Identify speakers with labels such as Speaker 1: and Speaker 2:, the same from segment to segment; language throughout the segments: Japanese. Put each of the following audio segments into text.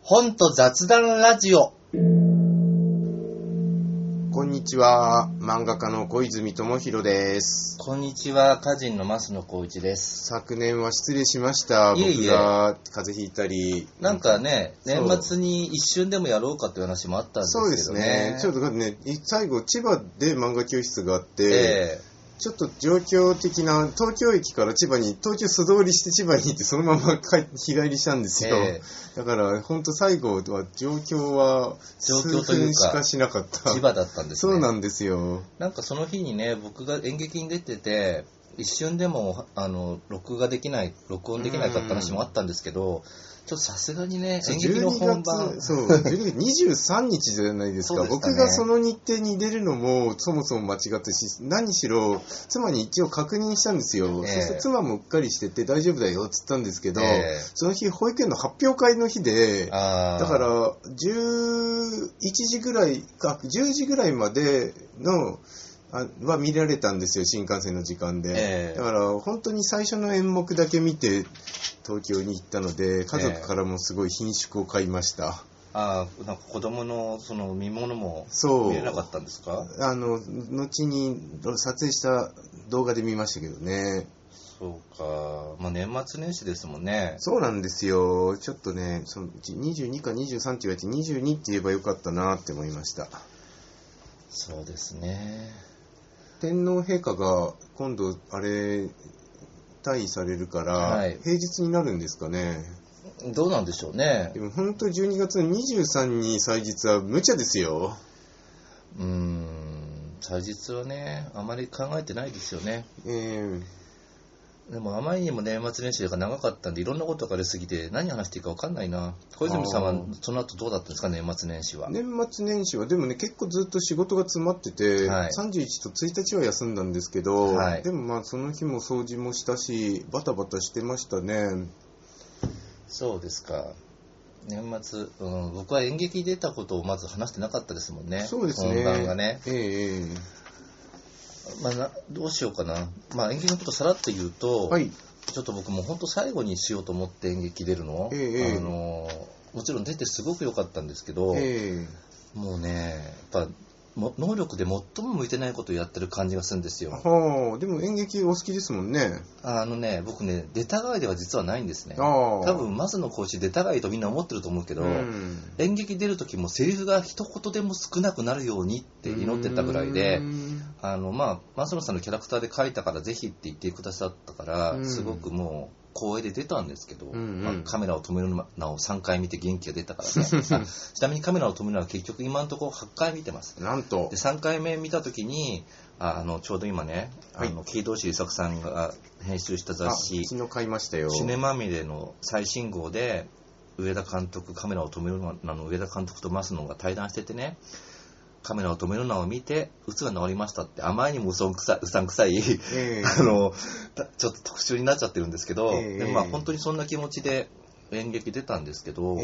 Speaker 1: 本と雑談ラジオ。
Speaker 2: こんにちは、漫画家の小泉智弘です。
Speaker 1: こんにちは、歌人の増野光一です。
Speaker 2: 昨年は失礼しました。
Speaker 1: いえいえ、
Speaker 2: 僕が風邪ひいたり。
Speaker 1: なんかね、年末に一瞬でもやろうかという話もあったんですけどね。
Speaker 2: そうですね。ちょっとね、最後千葉で漫画教室があって、ちょっと状況的な、東京駅から東京素通りして千葉に行ってそのまま日帰りしたんですよ。だから本当最後は状況は数分しかしなかった。
Speaker 1: 千葉だったんですね。
Speaker 2: そうなんですよ。
Speaker 1: なんかその日にね、僕が演劇に出てて、一瞬でも録音できないかった話もあったんですけど、ちょっとさすがにね、演劇の本番。
Speaker 2: そう、12月23日じゃないですか。僕がその日程に出るのもそもそも間違ったし、何しろ妻に一応確認したんですよ。そして妻もうっかりしてて大丈夫だよって言ったんですけど、その日保育園の発表会の日で、だから11時ぐらいか、10時ぐらいまでのは見られたんですよ、新幹線の時間で。だから本当に最初の演目だけ見て東京に行ったので、家族からもすごい顰蹙を買いました。
Speaker 1: なんか子供のその見物も見れなかったんですか？
Speaker 2: 後に撮影した動画で見ましたけどね。
Speaker 1: そうか。まあ年末年始ですもんね。
Speaker 2: そうなんですよ。ちょっとね、その22か23って言われて22って言えばよかったなって思いました。
Speaker 1: そうですね。
Speaker 2: 天皇陛下が今度退位されるから、平日になるんですかね。
Speaker 1: どうなんでしょうね。
Speaker 2: でも本当12月の23に祭日は無茶ですよ。
Speaker 1: 祭日はね、あまり考えてないですよね。でもあまりにも年末年始が長かったんで、いろんなことが出すぎて何話していいか分かんないな。小泉さんはその後どうだったんですか、年末年始は。
Speaker 2: 年末年始はでもね、結構ずっと仕事が詰まってて、31と1日は休んだんですけど、でもまあその日も掃除もしたし、バタバタしてましたね。
Speaker 1: そうですか。年末、僕は演劇に出たことをまず話してなかったですもんね。
Speaker 2: そうですね。
Speaker 1: 本番がね。どうしようかな。演劇のことさらっと言うと、ちょっと僕も本当最後にしようと思って演劇出るの。もちろん出てすごく良かったんですけど、もうね、やっぱ能力で最も向いてないことをやってる感じがするんですよ。
Speaker 2: でも演劇お好きですもんね。
Speaker 1: 僕ね、出たがいでは実はないんですね。多分増野コーチ出たがいとみんな思ってると思うけど、演劇出る時もセリフが一言でも少なくなるようにって祈ってたぐらいで、増野さんのキャラクターで書いたからぜひって言ってくださったから、すごくもう光栄で出たんですけど、カメラを止めるなを3回見て元気が出たからね。ちなみにカメラを止めるのは結局今のところ8回見てます。
Speaker 2: なんと。
Speaker 1: で3回目見たときにちょうど今ね、木戸志作さんが編集した雑誌
Speaker 2: 昨日買いましたよ。
Speaker 1: シネまみれの最新号で上田監督、カメラを止めるなの上田監督と増野が対談しててね、カメラを止めるなを見て鬱が治りましたって、あまりにもうさんくさい、ちょっと特集になっちゃってるんですけど、で本当にそんな気持ちで演劇出たんですけど、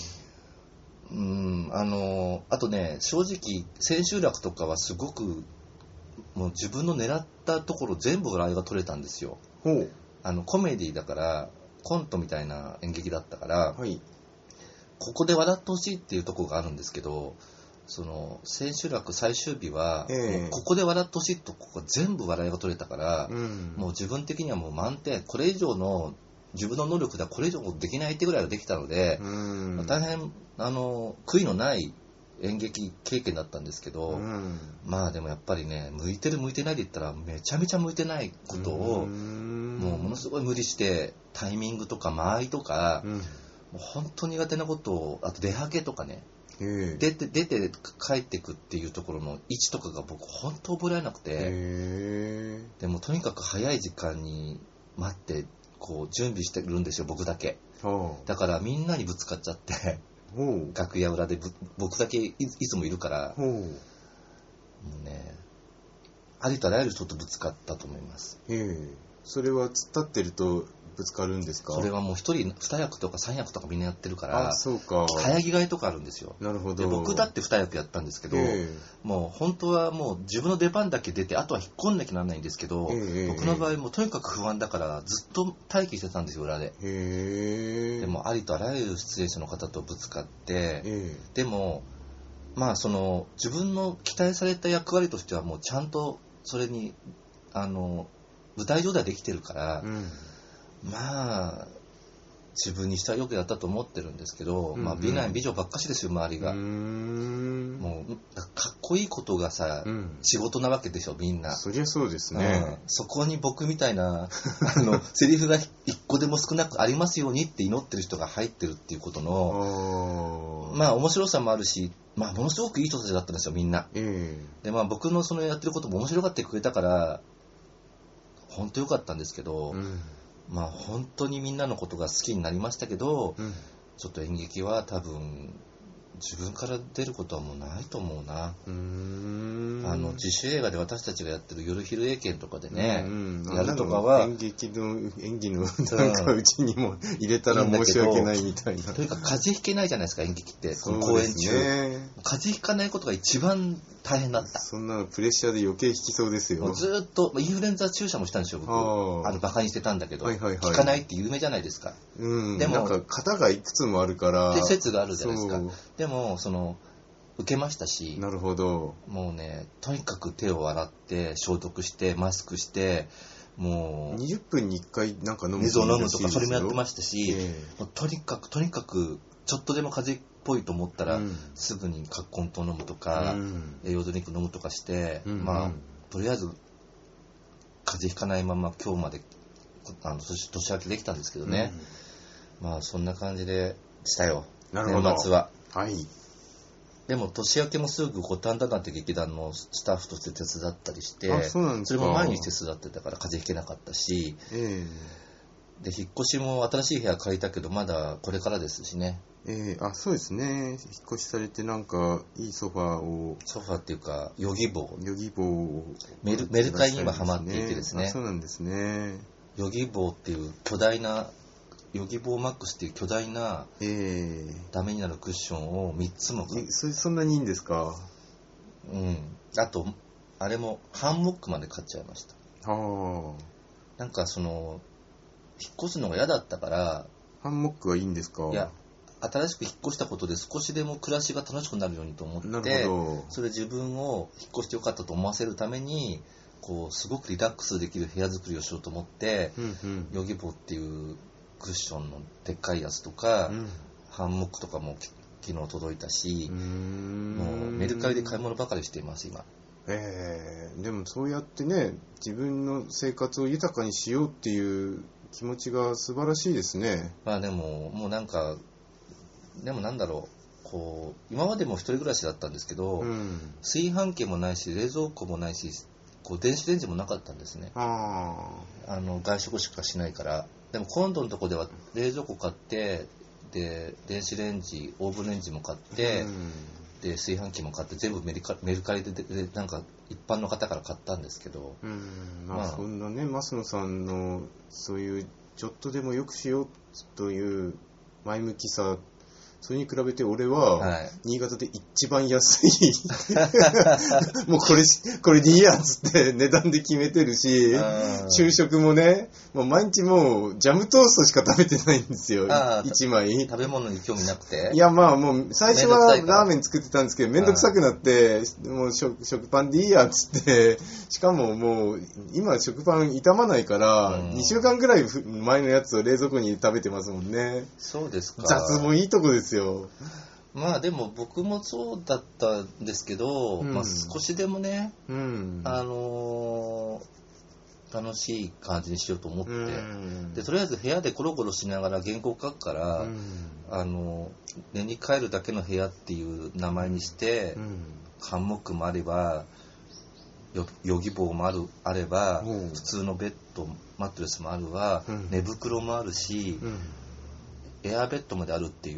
Speaker 1: あとね、正直千秋楽とかはすごくもう自分の狙ったところ全部笑いが取れたんですよ。コメディだからコントみたいな演劇だったから、ここで笑ってほしいっていうところがあるんですけど、その千秋楽最終日は、ここで笑ってほしいとここ全部笑いが取れたから、もう自分的にはもう満点、これ以上の自分の能力ではこれ以上できないってぐらいはできたので、大変悔いのない演劇経験だったんですけど、でもやっぱりね、向いてる向いてないで言ったらめちゃめちゃ向いてないことをもうものすごい無理してタイミングとか間合いとか、もう本当苦手なことを、あと出はけとかね、出て帰ってくっていうところの位置とかが僕本当覚えられなくて、でもとにかく早い時間に待ってこう準備してるんですよ、僕だけ。だからみんなにぶつかっちゃって楽屋裏で僕だけいつもいるから、もうね、ありとあらゆる人とぶつかったと思います。
Speaker 2: それは突っ立ってるとぶつかるんですか？
Speaker 1: それはもう1人2役とか3役とかみんなやってるから、
Speaker 2: そうか。
Speaker 1: 早着替えとかあるんですよ。
Speaker 2: なるほど。
Speaker 1: で僕だって2役やったんですけど、もう本当はもう自分の出番だけ出て、あとは引っ込んなきゃならないんですけど、僕の場合もとにかく不安だからずっと待機してたんですよ、裏で。でもありとあらゆる出演者の方とぶつかって、でもまあその自分の期待された役割としてはもうちゃんとそれに舞台上ではできてるから、まあ自分にしたらよくやったと思ってるんですけど、まあ美男美女ばっかしですよ、周りが。もうかっこいいことがさ、仕事なわけでしょ、みんな。
Speaker 2: そりゃそうですね。
Speaker 1: そこに僕みたいなセリフが一個でも少なくありますようにって祈ってる人が入ってるっていうことのまあ面白さもあるし、まあものすごくいい人たちだったんですよ、みんな。でまあ僕のそのやってることも面白がってくれたから本当良かったんですけど、まあ本当にみんなのことが好きになりましたけど、ちょっと演劇は多分自分から出ることはもうないと思うな。自主映画で私たちがやってる夜昼英検とかでね、やるとかは
Speaker 2: 演技のなんかうちにも入れたら申し訳ないみたいな。
Speaker 1: というか風邪ひけないじゃないですか、演劇って。公演中、風邪ひかないことが一番大変だった。
Speaker 2: そんなのプレッシャーで余計引きそうですよ。
Speaker 1: ずっとインフルエンザ注射もしたんですよ、僕。バカにしてたんだけど、引かないって有名じゃないですか。
Speaker 2: でもなんか型がいくつもあるから
Speaker 1: って説があるじゃないですか。でも受けましたし。
Speaker 2: なるほど。も
Speaker 1: うね、とにかく手を洗って消毒してマスクして、もう
Speaker 2: 20分に1回なんか飲む
Speaker 1: 水を飲むとかそれもやってましたし、もうとにかくちょっとでも風邪っぽいと思ったら、すぐに葛根湯飲むとか、栄養ドリンク飲むとかして、まあとりあえず風邪ひかないまま今日まで年明けできたんですけどね、まあそんな感じでしたよ、年末は。でも年明けもすぐ五反田って劇団のスタッフとして手伝ったりして、それも毎日手伝ってたから風邪ひけなかったし、で引っ越しも新しい部屋借りたけどまだこれからですしね。
Speaker 2: そうですね。引っ越しされてなんかいいソファー
Speaker 1: っていうかヨギボ
Speaker 2: ー
Speaker 1: メルカリに今ハマっていてですね。
Speaker 2: そうなんですね。
Speaker 1: ヨギボーっていう巨大なヨギボーマックスっていう巨大なダメになるクッションを3つも買って。
Speaker 2: そんなにいいんですか？
Speaker 1: あとあれもハンモックまで買っちゃいました。なんか引っ越すのが嫌だったから。
Speaker 2: ハンモックはいいんですか？
Speaker 1: いや、新しく引っ越したことで少しでも暮らしが楽しくなるようにと思って、それ自分を引っ越してよかったと思わせるためにすごくリラックスできる部屋作りをしようと思って、ヨギボーっていうクッションのでっかいやつとか、ハンモックとかも昨日届いたし、もうメルカリで買い物ばかりしています今。
Speaker 2: でもそうやってね、自分の生活を豊かにしようっていう気持ちが素晴らしいですね。
Speaker 1: まあでももうなんかなんだろう、今までも一人暮らしだったんですけど、炊飯器もないし冷蔵庫もないし電子レンジもなかったんですね。外食しかしないから。でも今度のとこでは冷蔵庫買って、で電子レンジオーブンレンジも買って、で炊飯器も買って全部メルカリでなんか一般の方から買ったんですけど、
Speaker 2: そんなね、増野さんのそういうちょっとでも良くしようという前向きさ、それに比べて俺は新潟で一番安いもうこれでいいやつって値段で決めてるし、昼食もね、もう毎日もうジャムトーストしか食べてないんですよ、1枚。
Speaker 1: 食べ物に興味なくて？
Speaker 2: いやまあもう最初はラーメン作ってたんですけど、めんどくさくなってもう食パンでいいやつって、しかももう今食パン傷まないから、2週間ぐらい前のやつを冷蔵庫に食べてますもんね。
Speaker 1: そうですか。
Speaker 2: 雑もいいとこですよ。
Speaker 1: まあでも僕もそうだったんですけど、少しでもね、楽しい感じにしようと思って、でとりあえず部屋でコロコロしながら原稿書くから、寝に帰るだけの部屋っていう名前にして、ハンモックもあればヨギボーもあれば、普通のベッドマットレスもあるわ、寝袋もあるし、 エアベッドまであるっていう、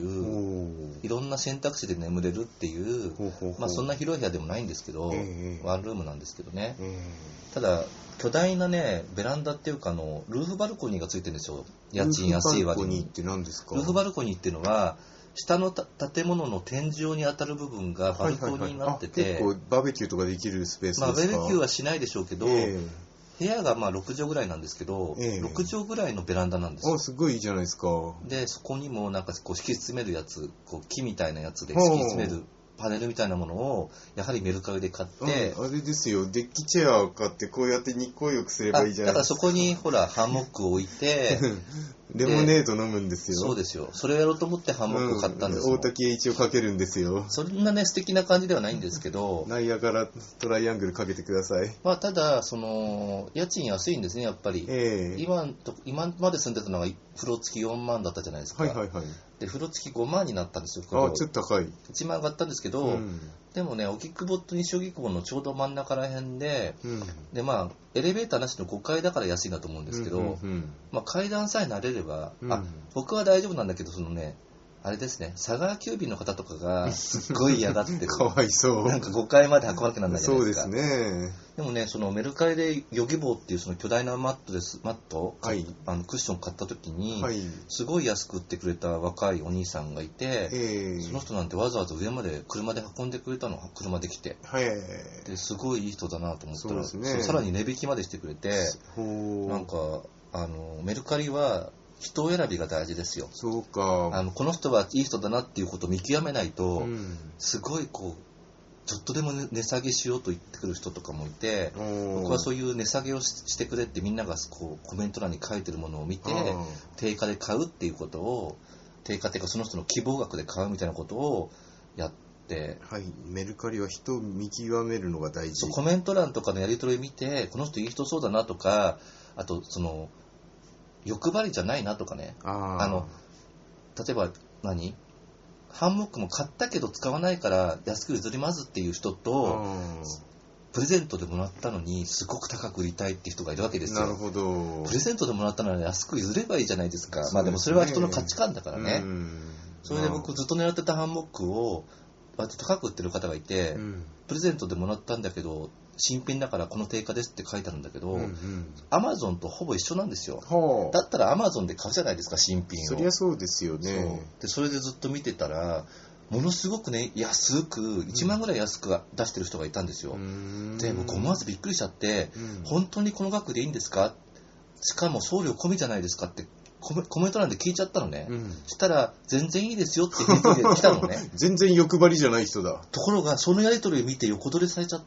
Speaker 1: いろんな選択肢で眠れるっていう、まあそんな広い部屋でもないんですけど、ワンルームなんですけどね。ただ、巨大なね、ベランダっていうかルーフバルコニーがついてるんですよ。家賃安い割に。
Speaker 2: ルーフバルコニーって何ですか？
Speaker 1: ルーフバルコニーっていうのは、下の建物の天井に当たる部分がバルコニーになってて、
Speaker 2: 結構バーベキューとかできるスペースですか？
Speaker 1: まあバーベキューはしないでしょうけど、部屋がまあ6畳ぐらいなんですけど、6畳ぐらいのベランダなんですよ。
Speaker 2: すごいいいじゃないですか。
Speaker 1: で、そこにもなんかこう敷き詰めるやつ、こう木みたいなやつで敷き詰めるパネルみたいなものをやはりメルカリで買って、
Speaker 2: あれですよ、デッキチェアを買ってこうやって日光浴すればいいじゃないですか。
Speaker 1: だからそこにほらハンモックを置いて
Speaker 2: レモネード飲むんですよ。
Speaker 1: そうですよ。それをやろうと思ってハンモックを買ったんですよ。
Speaker 2: 大滝栄一をかけるんですよ。
Speaker 1: そんなね素敵な感じではないんですけど、
Speaker 2: ナイアガラトライアングルかけてください。
Speaker 1: まあただその家賃安いんですねやっぱり。今まで住んでたのが風呂付き4万だったじゃないですか。で風呂付き5万になったんですよ。
Speaker 2: ちょっと高い。
Speaker 1: 1万上がったんですけど、でもね荻窪と西荻窪のちょうど真ん中ら辺で、でまあエレベーターなしの5階だから安いんだと思うんですけど、まあ階段さえ慣れれば、僕は大丈夫なんだけどそのね。あれですね、佐川急便の方とかがすっごい嫌がってる。
Speaker 2: かわいそう。
Speaker 1: なんか5階まで運ばなきゃなんないじゃないですか。
Speaker 2: そうですね。
Speaker 1: でもね、そのメルカリでヨギボーっていうその巨大なマット、クッション買った時に、すごい安く売ってくれた若いお兄さんがいて、その人なんてわざわざ上まで車で運んでくれたの、車で来て。ですごいいい人だなと思ったら、さらに値引きまでしてくれて、なんか、メルカリは、人選びが大事ですよ。
Speaker 2: そうか。
Speaker 1: この人はいい人だなっていうことを見極めないと、すごいこうちょっとでも値下げしようと言ってくる人とかもいて、僕はそういう値下げをしてくれってみんながこうコメント欄に書いてるものを見て、定価で買うっていうことを、定価っていうかその人の希望額で買うみたいなことをやって、
Speaker 2: メルカリは人を見極めるのが大事。
Speaker 1: そう、コメント欄とかのやり取りを見て、この人いい人そうだなとか、あとその欲張りじゃないなとかね。例えばハンモックも買ったけど使わないから安く譲りますっていう人と、プレゼントでもらったのにすごく高く売りたいっていう人がいるわけですよ。
Speaker 2: なるほど。
Speaker 1: プレゼントでもらったなら安く譲ればいいじゃないですか。まあでもそれは人の価値観だからね。それで僕ずっと狙ってたハンモックを割と高く売ってる方がいて、プレゼントでもらったんだけど、新品だからこの定価ですって書いてあるんだけど、アマゾンとほぼ一緒なんですよ。だったらアマゾンで買うじゃないですか、新品を。
Speaker 2: そりゃそうですよね。
Speaker 1: それでずっと見てたら、ものすごくね、安く、1万ぐらい安く出してる人がいたんですよ。で、僕思わずびっくりしちゃって、本当にこの額でいいんですか？しかも送料込みじゃないですかってコメント欄で聞いちゃったのね。したら、全然いいですよって返事で来たのね。
Speaker 2: 全然欲張りじゃない人だ。
Speaker 1: ところが、そのやり取りを見て横取りされちゃって、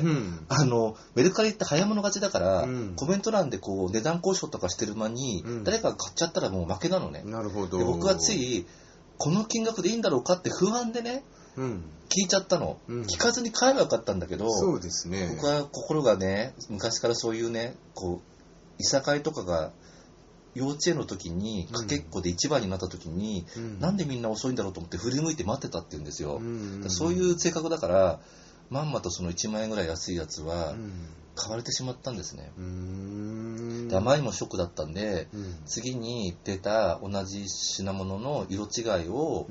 Speaker 1: メルカリって早物勝ちだから、コメント欄でこう値段交渉とかしてる間に、誰かが買っちゃったらもう負けなのね。
Speaker 2: なるほど。
Speaker 1: で僕はつい、この金額でいいんだろうかって不安でね、聞いちゃったの。聞かずに買えばよかったんだけど、
Speaker 2: そうですね。
Speaker 1: 僕は心がね、昔からそういうね、こう、いさかいとかが、幼稚園の時にかけっこで一番になった時に、なんでみんな遅いんだろうと思って振り向いて待ってたって言うんですよ。そういう性格だからまんまとその1万円ぐらい安いやつは買われてしまったんですね。であまりにもショックだったんで、次に出た同じ品物の色違いを、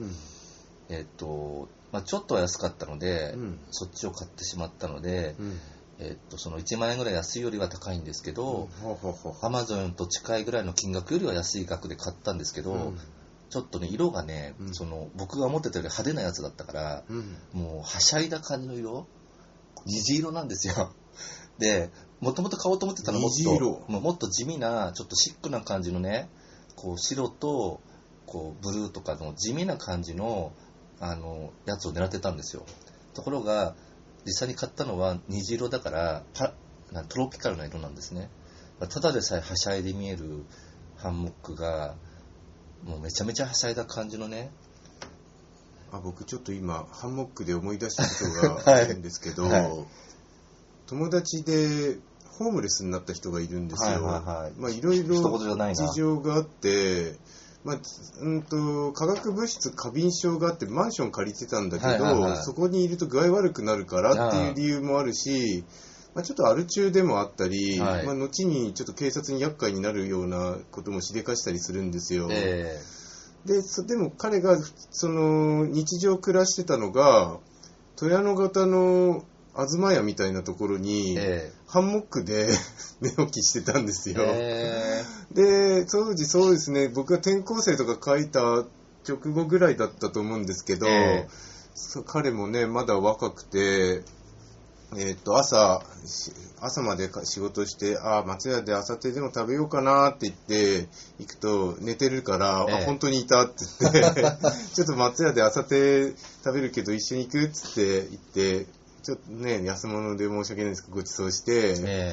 Speaker 1: ちょっとは安かったので、そっちを買ってしまったので、その1万円ぐらい安いよりは高いんですけど、アマゾンと近いぐらいの金額よりは安い額で買ったんですけど、ちょっとね色がね、僕が思ってたより派手なやつだったから、もうはしゃいだ感じの色、虹色なんですよ。でもともと買おうと思ってたのはもっと地味なちょっとシックな感じのね、こう白とこうブルーとかの地味な感じのやつを狙ってたんですよ。ところが実際に買ったのは虹色だからトロピカルな色なんですね。ただでさえはしゃいで見えるハンモックがもうめちゃめちゃはしゃいだ感じのね。
Speaker 2: 僕ちょっと今ハンモックで思い出したことがあるんですけど、友達でホームレスになった人がいるんですよ。いろいろ事情があって、化学物質過敏症があってマンション借りてたんだけど、そこにいると具合悪くなるからっていう理由もあるし、ちょっとアル中でもあったり、後にちょっと警察に厄介になるようなこともしでかしたりするんですよ。 でも彼がその日常暮らしてたのが富谷野型の東屋みたいなところに、ハンモックで寝起きしてたんですよ。で、当時そうですね、僕が転校生とか書いた直後ぐらいだったと思うんですけど、彼もね、まだ若くて、朝まで仕事して、松屋で朝定でも食べようかなって言って行くと寝てるから、本当にいたって言ってちょっと松屋で朝定食べるけど一緒に行くっつって言って、ちょっとね、安物で申し訳ないんですけどご馳走して、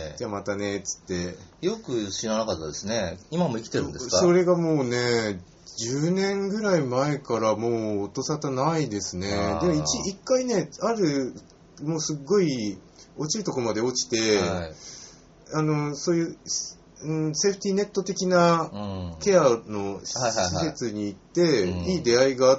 Speaker 2: じゃあまたねっつって。
Speaker 1: よく知らなかったですね。今も生きてるんですか？
Speaker 2: それがもうね、10年ぐらい前からもう音沙汰ないですね。で、一回ね、もうすっごい落ちるとこまで落ちて、そういう、セーフティーネット的なケアの施設に行って、いい出会いがあって、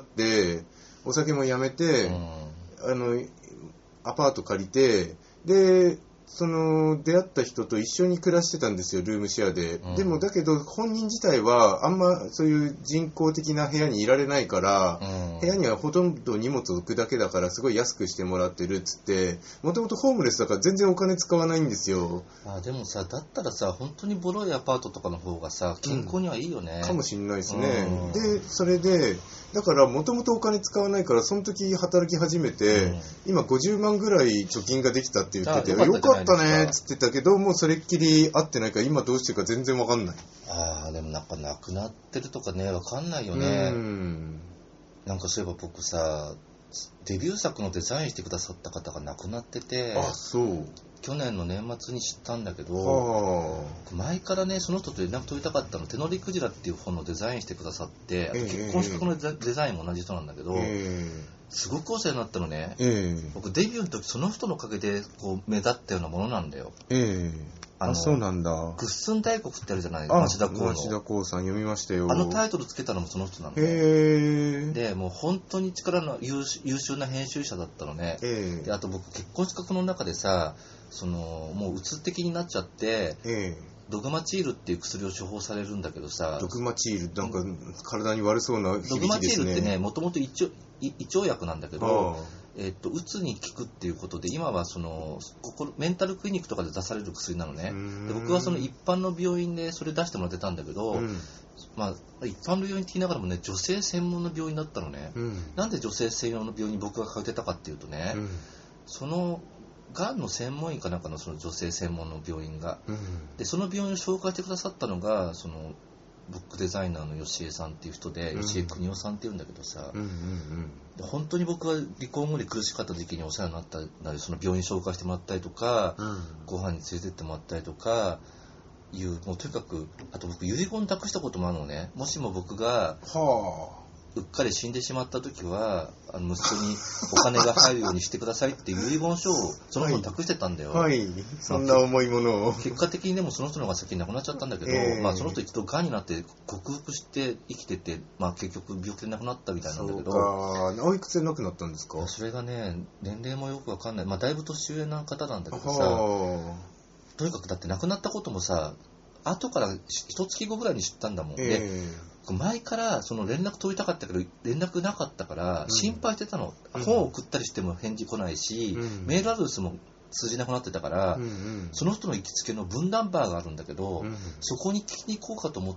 Speaker 2: お酒もやめて、アパート借りて、で、その出会った人と一緒に暮らしてたんですよ、ルームシェアで。でもだけど本人自体はあんまそういう人工的な部屋にいられないから、部屋にはほとんど荷物を置くだけだからすごい安くしてもらってるっつって、もともとホームレスだから全然お金使わないんですよ。
Speaker 1: でもさ、だったらさ、本当にボロいアパートとかの方がさ、健康にはいいよね。
Speaker 2: かもしんないですね。で、それで、だからもともとお金使わないからその時働き始めて、今50万ぐらい貯金ができたって言ってて、よかったねっつってたけど、もうそれっきり会ってないから今どうしてるか全然わかんない。
Speaker 1: でもなんか亡くなってるとかね、わかんないよね。なんかそういえば僕さ、デビュー作のデザインしてくださった方が亡くなってて、
Speaker 2: そう。
Speaker 1: 去年の年末に知ったんだけど、前からね、その人と連絡取りたかったの、手乗りクジラっていう本のデザインしてくださって、あと結婚資格のデザインも同じ人なんだけど、すごくお世話になったのね。僕デビューの時その人のおかげでこう目立ったようなものなんだよ。
Speaker 2: そうなんだ。
Speaker 1: グッスン大国ってあるじゃない、町田光の。
Speaker 2: 町田光さん読みましたよ。
Speaker 1: タイトルつけたのもその人なんで。で、もう本当に力の優秀な編集者だったのね。で、あと僕結婚資格の中でさ、もううつ的になっちゃって、ドグマチールっていう薬を処方されるんだけどさ。
Speaker 2: ドグマチール、なんか体に悪そうな響きですね。
Speaker 1: ドグマチールってね、もともと胃腸薬なんだけど、うつに効くっていうことで、今はメンタルクリニックとかで出される薬なのね。で、僕はその一般の病院でそれ出してもらってたんだけど、一般の病院って言いながらもね、女性専門の病院だったのね。なんで女性専用の病院に僕が通ってたかっていうとね、がんの専門医かなんかのその女性専門の病院が、でその病院を紹介してくださったのがブックデザイナーの吉江さんっていう人で、吉江邦夫さんっていうんだけどさ、本当に僕は離婚後に苦しかった時期にお世話になったり、その病院紹介してもらったりとか、ご飯に連れてってもらったりとかもうとにかく、あと僕遺言託したこともあるのね。もしも僕がうっかり死んでしまった時は息子にお金が入るようにしてくださいっていう遺言書をその人に託してたんだよ。
Speaker 2: そんな重いものを。
Speaker 1: 結果的にでもその人の方が先に亡くなっちゃったんだけど、その人一度がんになって克服して生きてて、結局病気で亡くなったみたいなんだけど。
Speaker 2: おいくつで亡くなったんですか？
Speaker 1: それがね、年齢もよくわかんない。だいぶ年上な方なんだけどさ、とにかくだって亡くなったこともさ、後から一月後ぐらいに知ったんだもん。で、前からその連絡取りたかったけど連絡なかったから心配してたの。本を送ったりしても返事来ないし、メールアドレスも通じなくなってたから、その人の行きつけの分断バーがあるんだけど、そこに聞きに行こうかと思って、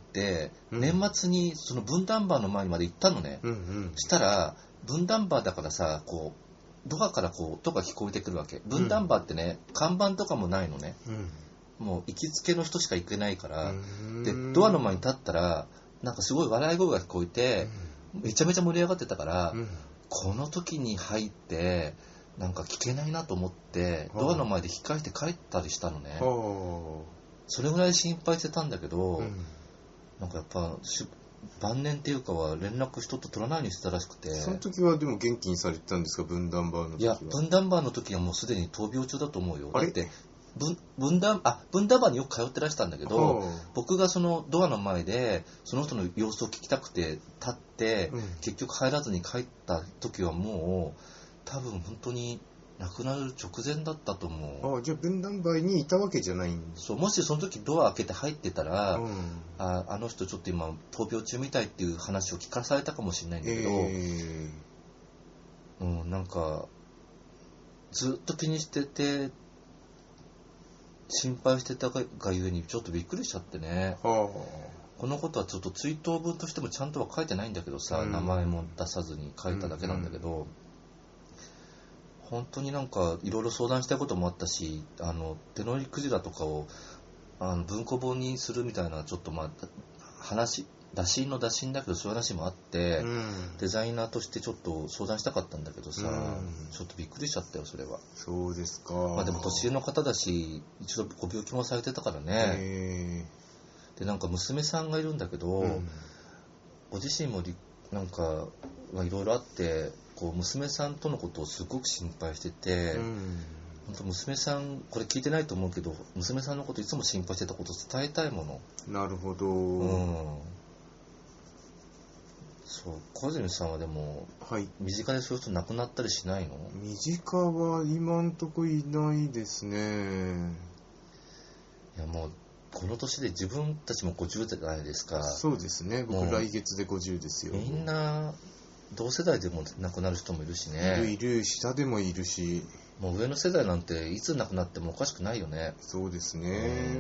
Speaker 1: 年末にその分断バーの前にまで行ったのね。したら分断バーだからさ、ドアから音が聞こえてくるわけ。分断バーってね、看板とかもないのね。もう行きつけの人しか行けないから、でドアの前に立ったらなんかすごい笑い声が聞こえて、めちゃめちゃ盛り上がってたから、この時に入ってなんか聞けないなと思ってドアの前で引っ返して帰ったりしたのね。それぐらい心配してたんだけど、なんかやっぱ晩年っていうかは連絡人と取らないようにしてたらしくて。
Speaker 2: その時はでも元気にされてたんですか？分断バーの時は。
Speaker 1: いや、分断バーの時はもうすでに闘病中だと思うよ。だって分断バーによく通ってらしたんだけど、僕がそのドアの前でその人の様子を聞きたくて立って、結局入らずに帰った時はもう多分本当に亡くなる直前だったと思う。
Speaker 2: じゃあ分断梅にいたわけじゃないんです。
Speaker 1: そう、もしその時ドア開けて入ってたら、あの人ちょっと今闘病中みたいっていう話を聞かされたかもしれないんだけど、なんかずっと気にしてて心配してたがゆえにちょっとびっくりしちゃってね。このことはちょっと追悼文としてもちゃんとは書いてないんだけどさ、名前も出さずに書いただけなんだけど、本当になんかいろいろ相談したいこともあったし、手乗りクジラとかを文庫本にするみたいな、ちょっと打診だけどそういう話もあって、デザイナーとしてちょっと相談したかったんだけどさ、ちょっとびっくりしちゃったよ、それは。
Speaker 2: そうですか。
Speaker 1: でも年上の方だし、一度ご病気もされてたからね。で、なんか娘さんがいるんだけど、ご自身もなんかいろいろあって、こう娘さんとのことをすごく心配してて、本当娘さん、これ聞いてないと思うけど、娘さんのこといつも心配してたことを伝えたいもの。
Speaker 2: なるほど。
Speaker 1: そう、小泉さんはでも、身近でそういう人亡くなったりしないの？
Speaker 2: 身近は今んとこいないですね。
Speaker 1: いや、もうこの年で自分たちも50じゃないですか。
Speaker 2: そうですね。僕来月で50ですよ。
Speaker 1: みんな同世代でも亡くなる人もいるしね。
Speaker 2: いる、下でもいるし。
Speaker 1: もう上の世代なんていつ亡くなってもおかしくないよね。
Speaker 2: そうですね。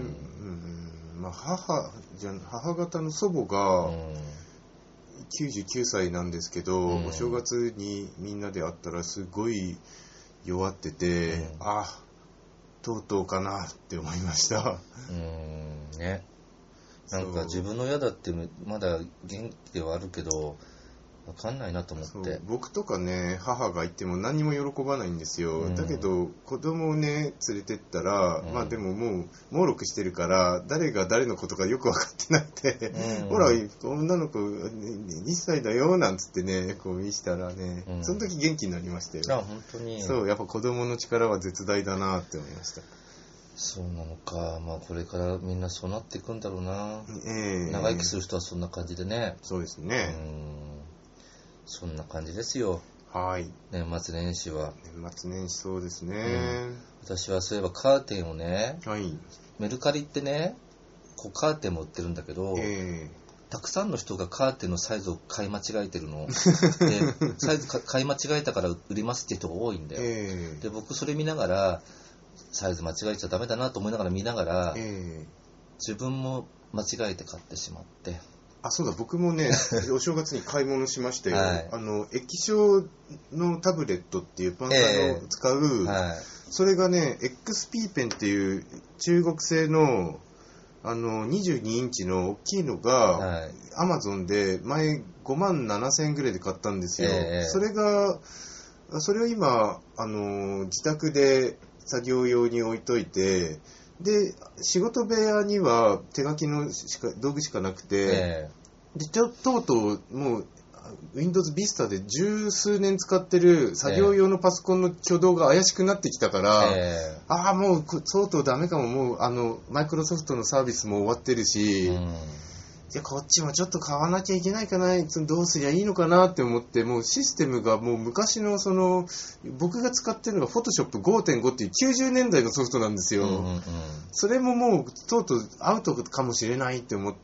Speaker 2: 母方の祖母が99歳なんですけど、お正月にみんなで会ったらすごい弱ってて、とうとうかなって思いました。
Speaker 1: ね。なんか自分の親だってまだ元気ではあるけど、わかんないなと思って。
Speaker 2: 僕とかね、母がいても何も喜ばないんですよ。だけど子供をね連れてったら、でももう猛録してるから誰が誰のことかよく分かってなくて、ほら女の子2歳だよなんつってね、こう見したらね、その時元気になりましたよ。
Speaker 1: 本当に。
Speaker 2: そう、やっぱ子供の力は絶大だなって思いました。
Speaker 1: そうなのか。これからみんなそうなっていくんだろうな。長生きする人はそんな感じでね。
Speaker 2: そうですね。
Speaker 1: そんな感じですよ。年末年始は。
Speaker 2: 年末年始そうですね。
Speaker 1: 私はそういえばカーテンをね、メルカリってね、カーテンも売ってるんだけど、たくさんの人がカーテンのサイズを買い間違えてるの。で、サイズ買い間違えたから売りますって人が多いんだよ。で、僕それ見ながら、サイズ間違えちゃダメだなと思いながら見ながら、自分も間違えて買ってしまって。
Speaker 2: そうだ、僕もね、お正月に買い物しましたよ。液晶のタブレットっていうパンサーの使う、それがね、XP ペンっていう中国製の22インチの大きいのが、Amazon で前57,000円ぐらいで買ったんですよ。それを今、自宅で作業用に置いといて、で、仕事部屋には手書きの道具しかなくて、でとうとうもう Windows Vista で十数年使ってる作業用のパソコンの挙動が怪しくなってきたから、もうとうとうダメかも、もうマイクロソフトのサービスも終わってるし、こっちもちょっと買わなきゃいけないかな、どうすりゃいいのかなって思って、もうシステムがもう昔の僕が使ってるのが Photoshop 5.5 っていう90年代のソフトなんですよ。それももうとうとうアウトかもしれないって思って、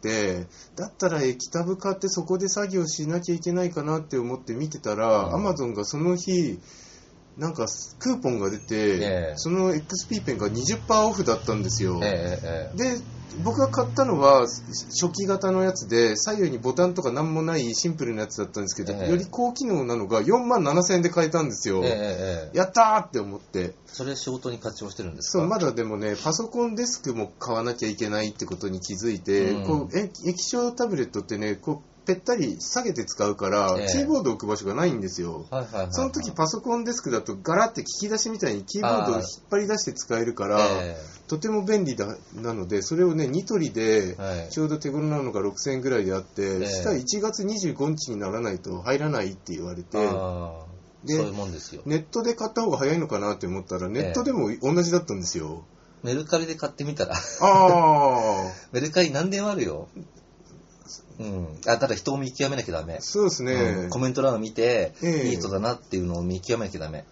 Speaker 2: だったら液タブ買ってそこで作業しなきゃいけないかなって思って見てたら、Amazon がその日なんかクーポンが出て、その XP ペンが 20% オフだったんですよ。で、僕が買ったのは初期型のやつで、左右にボタンとかなんもないシンプルなやつだったんですけど、より高機能なのが 47,000 円で買えたんですよ。やったーって思って。
Speaker 1: それ仕事に活用してるんですか？
Speaker 2: そう、まだでもね、パソコンデスクも買わなきゃいけないってことに気づいて、液晶タブレットってね、ぺったり下げて使うから、キーボードを置く場所がないんですよ。その時パソコンデスクだとガラって聞き出しみたいにキーボードを引っ張り出して使えるから、とても便利なので、それをね、ニトリでちょうど手頃なのが 6,000 円ぐらいであって、したら1月25日にならないと入らないって言われて、
Speaker 1: そういうもんですよ。
Speaker 2: ネットで買った方が早いのかなって思ったら、ネットでも同じだったんですよ。
Speaker 1: メルカリで買ってみたらメルカリ何でもあるよ。ただ人を見極めなきゃダメ。
Speaker 2: そうですね。
Speaker 1: コメント欄を見て、いい人だなっていうのを見極めなきゃダメ。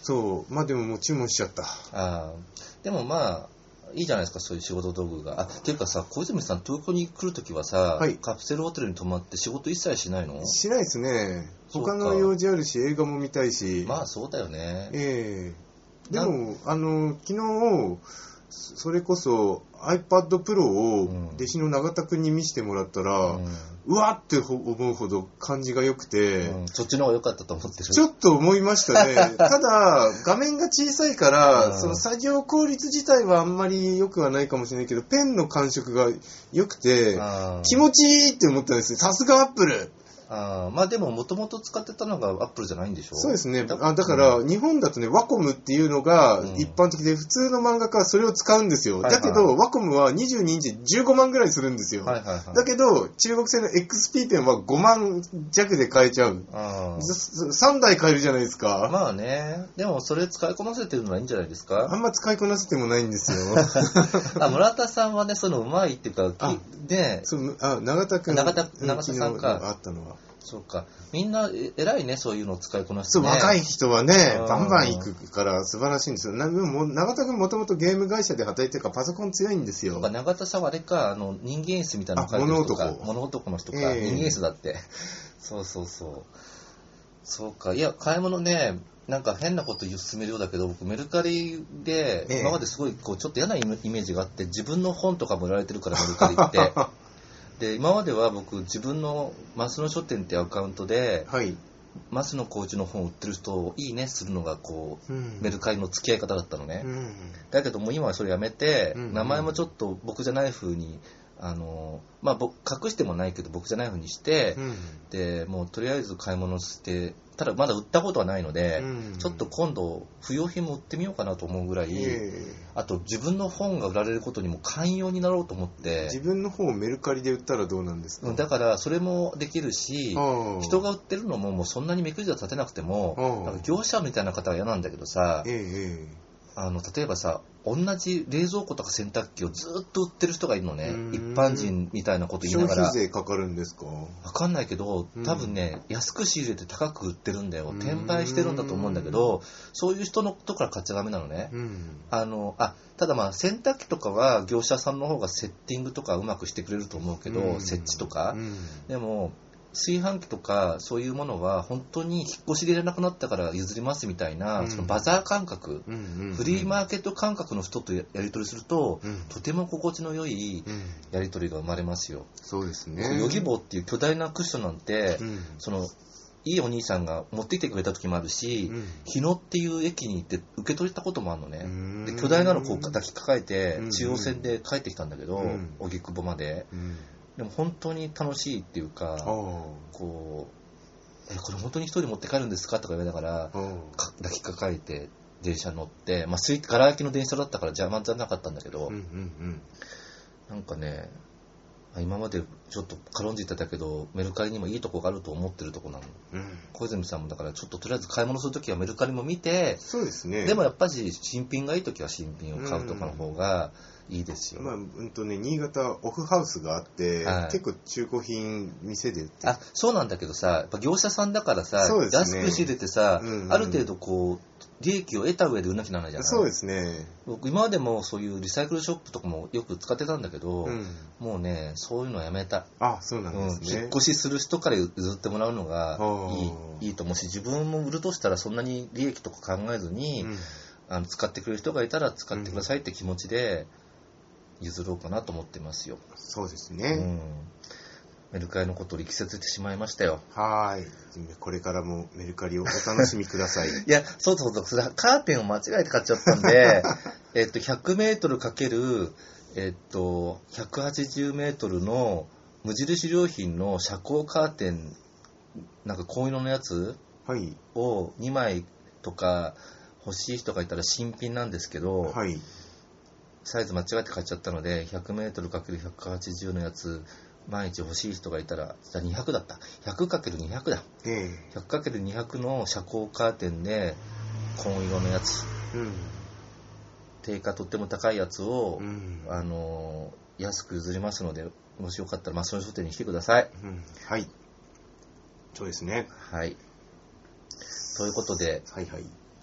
Speaker 2: そう。まあでももう注文しちゃった。
Speaker 1: でもまあ、いいじゃないですか、そういう仕事道具が。っていうかさ、小泉さん、東京に来るときはさ、はい、カプセルホテルに泊まって仕事一切しないの？
Speaker 2: しないですね。他の用事あるし、映画も見たいし。
Speaker 1: まあそうだよね。
Speaker 2: でも、昨日、それこそ iPad Pro を弟子の永田くんに見せてもらったら、うわって思うほど感じが良くて、
Speaker 1: そっちの方が良かったと思ってる。
Speaker 2: ちょっと思いましたね。ただ、画面が小さいから、その作業効率自体はあんまり良くはないかもしれないけど、ペンの感触が良くて、気持ちいいって思ったんですよ。さすがアップル。
Speaker 1: まあでももともと使ってたのがアップルじゃないんでしょ？
Speaker 2: そうですね。だから日本だとね、ワコムっていうのが一般的で、普通の漫画家はそれを使うんですよ。だけどワコムは22インチ15万ぐらいするんですよ。だけど中国製の XP ペンは5万弱で買えちゃう。3台買えるじゃないですか。
Speaker 1: まあね。でもそれ使いこなせてるのはいいんじゃないですか？
Speaker 2: あんま使いこなせてもないんですよ。
Speaker 1: 村田さんはね、そのうまいっていうか、
Speaker 2: 永田くん。
Speaker 1: 永田さんか。
Speaker 2: あったのは。
Speaker 1: そうか。みんな偉いね、そういうのを使いこなしてね。
Speaker 2: そう、若い人はね、バンバン行くから素晴らしいんですよ。永田君もともとゲーム会社で働いてるからパソコン強いんですよ。
Speaker 1: 永田さんはあれか、人間椅子みたいなの書いてる人か。物男の人か。人間椅子だって。そうそうそう。そうか。いや、買い物ね、なんか変なこと進めるようだけど、僕メルカリで、今まですごいこうちょっと嫌なイメージがあって、自分の本とかも売られてるからメルカリって。で今までは僕自分の増野書店っていうアカウントで、増野浩一の本を売ってる人をいいねするのがこう、メルカリの付き合い方だったのね、だけどもう今はそれやめて、名前もちょっと僕じゃない風に僕隠してもないけど僕じゃない風にして、でもうとりあえず買い物して、ただまだ売ったことはないので、ちょっと今度不要品も売ってみようかなと思うぐらい、あと自分の本が売られることにも寛容になろうと思って。
Speaker 2: 自分の本をメルカリで売ったらどうなんですか？
Speaker 1: だからそれもできるし、人が売ってるのももうそんなに目くじは立てなくても、業者みたいな方は嫌なんだけどさ、例えばさ、同じ冷蔵庫とか洗濯機をずっと売ってる人がいるのね。一般人みたいなこと言いながら。
Speaker 2: 消費税かかるんですか？
Speaker 1: わかんないけど、多分ね、安く仕入れて高く売ってるんだよ。転売してるんだと思うんだけど、そういう人のとこから買っちゃダメなのね。ただ洗濯機とかは業者さんの方がセッティングとかうまくしてくれると思うけど、設置とか。でも、炊飯器とかそういうものは本当に引っ越しでいらなくなったから譲りますみたいな、そのバザー感覚、フリーマーケット感覚の人とやり取りすると、とても心地の良いやり取りが生まれますよ。
Speaker 2: そうですね。
Speaker 1: ヨギボーっていう巨大なクッションなんて、いいお兄さんが持ってきてくれた時もあるし、日野っていう駅に行って受け取れたこともあるのね。で巨大なのこう抱きかかえて中央線で帰ってきたんだけど、荻窪まで。でも本当に楽しいっていうか、これ本当に一人持って帰るんですかとか言われながら抱きかかえて電車乗って、ガラ空きの電車だったから邪魔じゃなかったんだけど、なんかね、今までちょっと軽んじてたけどメルカリにもいいとこがあると思ってるとこなの、小泉さんもだからちょっととりあえず買い物するときはメルカリも見て、
Speaker 2: そうですね。
Speaker 1: でもやっぱり新品がいいときは新品を買うとかの方がいいですよ。
Speaker 2: 新潟オフハウスがあって、結構中古品店で売ってる。
Speaker 1: そうなんだけどさ、やっぱ業者さんだからさ、安く仕入れてさ、ある程度こう利益を得た上で売んなきゃならないじゃない。
Speaker 2: そうですね。
Speaker 1: 僕今までもそういうリサイクルショップとかもよく使ってたんだけど、もうねそういうのはやめた。
Speaker 2: そうなんですね。
Speaker 1: 引っ越しする人から譲ってもらうのがいいと思うし、自分も売るとしたらそんなに利益とか考えずに、使ってくれる人がいたら使ってくださいって気持ちで譲ろうかなと思ってますよ。
Speaker 2: そうですね。
Speaker 1: メルカリのことを力説してしまいましたよ。
Speaker 2: これからもメルカリをお楽しみください。
Speaker 1: いや、そう、カーテンを間違えて買っちゃったんで、100メートルかける、180メートルの無印良品の遮光カーテン、なんか紺色のやつを2枚とか欲しい人がいたら新品なんですけど、サイズ間違えて買っちゃったので、100メートルかける180のやつ、毎日欲しい人がいたら、200だった。100×200 だ。100×200 の遮光カーテンで、紺色のやつ。定価とっても高いやつを、安く譲りますので、もしよかったら、その書店に来てください。
Speaker 2: そうですね。
Speaker 1: ということで、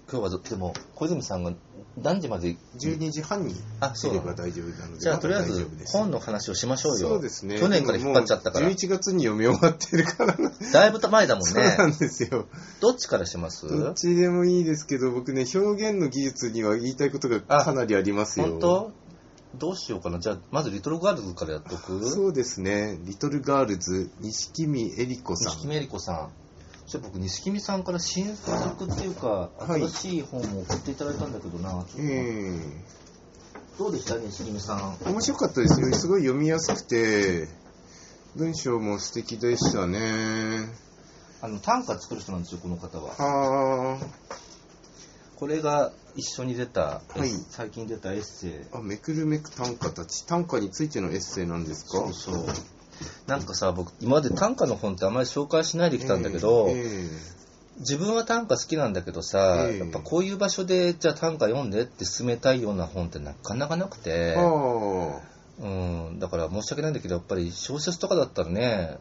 Speaker 1: 今日はでも小泉さんが何時まで
Speaker 2: 12時半に出れば大丈夫なので、
Speaker 1: じゃあとりあえず本の話をしましょうよ。
Speaker 2: そうですね。
Speaker 1: 去年から引っ張っちゃったから。
Speaker 2: 11月に読み終わってるから
Speaker 1: だいぶ前だもんね。
Speaker 2: そうなんですよ。
Speaker 1: どっちからします？
Speaker 2: どっちでもいいですけど、僕ね、表現の技術には言いたいことがかなりありますよ。
Speaker 1: 本当？どうしようかな。じゃあまずリトルガールズからやっとく？
Speaker 2: そうですね。リトルガールズ、錦見恵里子さん。
Speaker 1: 錦見恵里子さん。じゃあ僕、錦見さんから新作っていうか、新しい本を送っていただいたんだけどな。どうでした錦見さん。
Speaker 2: 面白かったですよ。すごい読みやすくて、文章も素敵でしたね。
Speaker 1: 短歌作る人なんですよ、この方は。これが一緒に出た、最近出たエッセイ。
Speaker 2: めくるめく短歌たち。短歌についてのエッセイなんですか？
Speaker 1: そうそう。なんかさ、僕今まで短歌の本ってあまり紹介しないできたんだけど、自分は短歌好きなんだけどさ、やっぱこういう場所でじゃあ短歌読んでって勧めたいような本ってなかなかなくて、だから申し訳ないんだけど、やっぱり小説とかだったらね、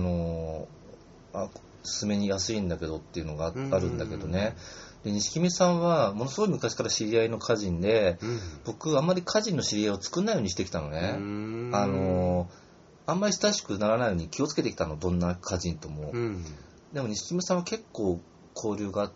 Speaker 1: 勧めに安いんだけどっていうのがあるんだけどね。で錦見さんはものすごい昔から知り合いの歌人で、僕あんまり歌人の知り合いを作んないようにしてきたのね。あんまり親しくならないように気をつけてきたの、どんな歌人とも。でも錦見さんは結構交流があって、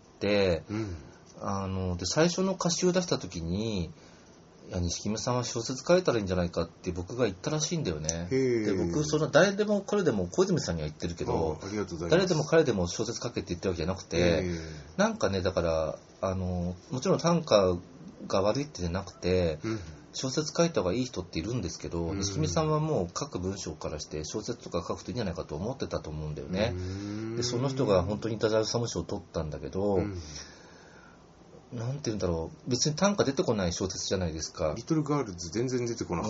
Speaker 1: で最初の歌集を出した時に、いや錦見さんは小説書いたらいいんじゃないかって僕が言ったらしいんだよね。で僕誰でも彼でも小泉さんには言ってるけど、誰でも彼でも小説書けって言ってるわけじゃなくて、なんかね、だからもちろん短歌が悪いってじゃなくて、小説書いた方がいい人っているんですけど、錦見さんはもう書く文章からして小説とか書くといいんじゃないかと思ってたと思うんだよね。でその人が本当に太宰治賞を取ったんだけど、なんて言うんだろう、別に短歌出てこない小説じゃないですか。
Speaker 2: リトルガールズ全然出てこなかった。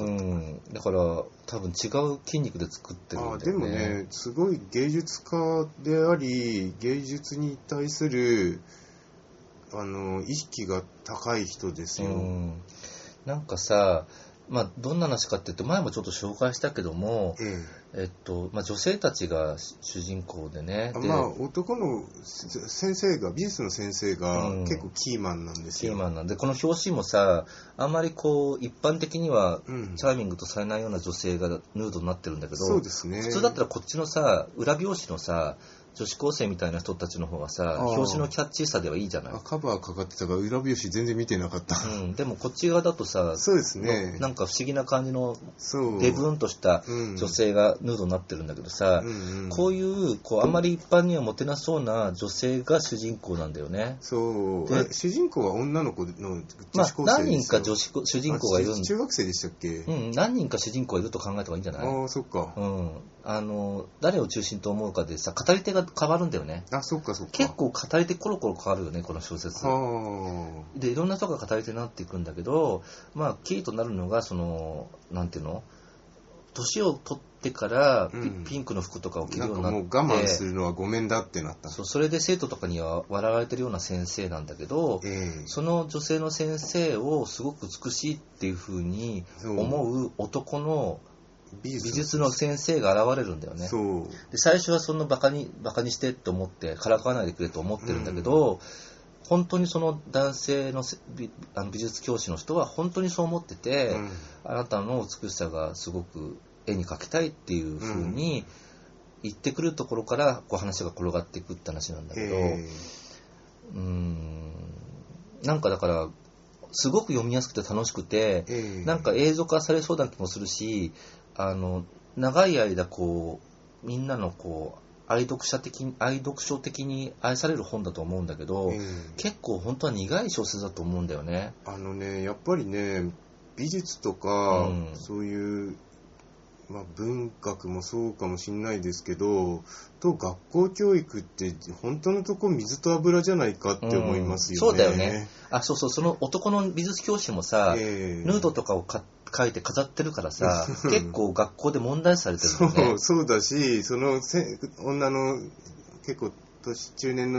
Speaker 1: だから多分違う筋肉で作ってるんだよね。
Speaker 2: でもね、すごい芸術家であり、芸術に対する意識が高い人ですよ。
Speaker 1: なんかさ、どんな話かっていうと、前もちょっと紹介したけども、女性たちが主人公でね。
Speaker 2: 男の先生が、美術の先生が結構キーマンなんですよ。
Speaker 1: キーマンなんで、この表紙もさ、あんまり一般的にはチャーミングとされないような女性がヌードになってるんだけど、
Speaker 2: そうですね。
Speaker 1: 普通だったらこっちのさ、裏表紙のさ、女子高生みたいな人たちの方がさ、表紙のキャッチーさではいいじゃない。
Speaker 2: カバーかかってたから裏表紙全然見てなかった。
Speaker 1: でもこっち側だとさ、
Speaker 2: そうですね。
Speaker 1: なんか不思議な感じのデブーンとした女性がヌードになってるんだけどさ、こういうあんまり一般にはモテなそうな女性が主人公なんだよね。
Speaker 2: 主人公は女の子の女子高生
Speaker 1: 何人か主人公がいるんで。
Speaker 2: 中学生でしたっけ？
Speaker 1: 何人か主人公がいると考えた方がいいんじゃない？
Speaker 2: そっか。
Speaker 1: 誰を中心と思うかでさ、語り手が変わるんだよね。
Speaker 2: そっかそっか。
Speaker 1: 結構語り手コロコロ変わるよね、この小説。でいろんな人が語り手になっていくんだけど、キーとなるのがなんていうの、年を取ってからピンクの服とかを着るようになって、
Speaker 2: もう我慢するのはごめんだってなった。
Speaker 1: それで生徒とかには笑われてるような先生なんだけど、その女性の先生をすごく美しいっていう風に思う男の美術の先生が現れるんだよね。で最初はそのバカにしてって思ってからかわないでくれと思ってるんだけど、本当にその男性の美術教師の人は本当にそう思ってて、あなたの美しさがすごく絵に描きたいっていう風に言ってくるところから話が転がっていくって話なんだけど、なんかだからすごく読みやすくて楽しくて、なんか映像化されそうな気もするし、長い間みんなの愛読書的に愛される本だと思うんだけど、結構本当は苦い小説だと思うんだよね。
Speaker 2: やっぱりね、美術とか、そういう、文学もそうかもしれないですけど、学校教育って本当のとこ水と油じゃないかって思いますよね。
Speaker 1: そうだよね。その男の美術教師もさ、ヌードとかを書いて飾ってるからさ、結構学校で問題視されてるんだよね。
Speaker 2: そうだし、その女の結構中年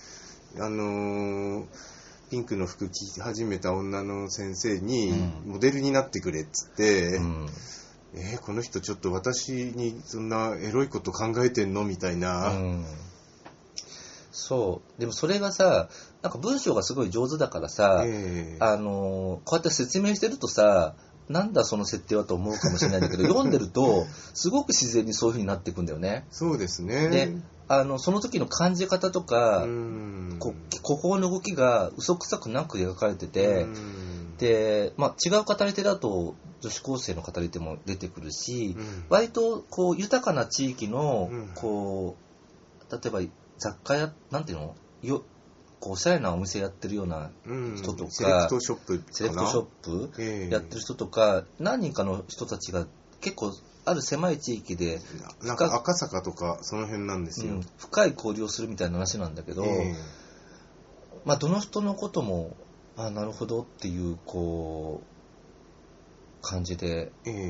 Speaker 2: のピンクの服着始めた女の先生にモデルになってくれっつって、この人ちょっと私にそんなエロいこと考えてんのみたいな。
Speaker 1: そう。でもそれがさ、なんか文章がすごい上手だからさ、こうやって説明してるとさ、なんだその設定はと思うかもしれないんだけど、読んでると、すごく自然にそういう風になっていくんだよね。
Speaker 2: そうですね。
Speaker 1: で、その時の感じ方とか、心の動きが嘘くさくなく描かれてて、で、違う語り手だと女子高生の語り手も出てくるし、割とこう豊かな地域の、こう、例えば雑貨屋、なんていうのこうおしゃれなお店やってるような人とか、
Speaker 2: セレクトショップかな、
Speaker 1: セレクトショップやってる人とか、何人かの人たちが結構ある狭い地域で、
Speaker 2: なんか赤坂とかその辺なんですよ。
Speaker 1: 深い交流をするみたいな話なんだけど、どの人のことも、なるほどっていう、こう、感じで、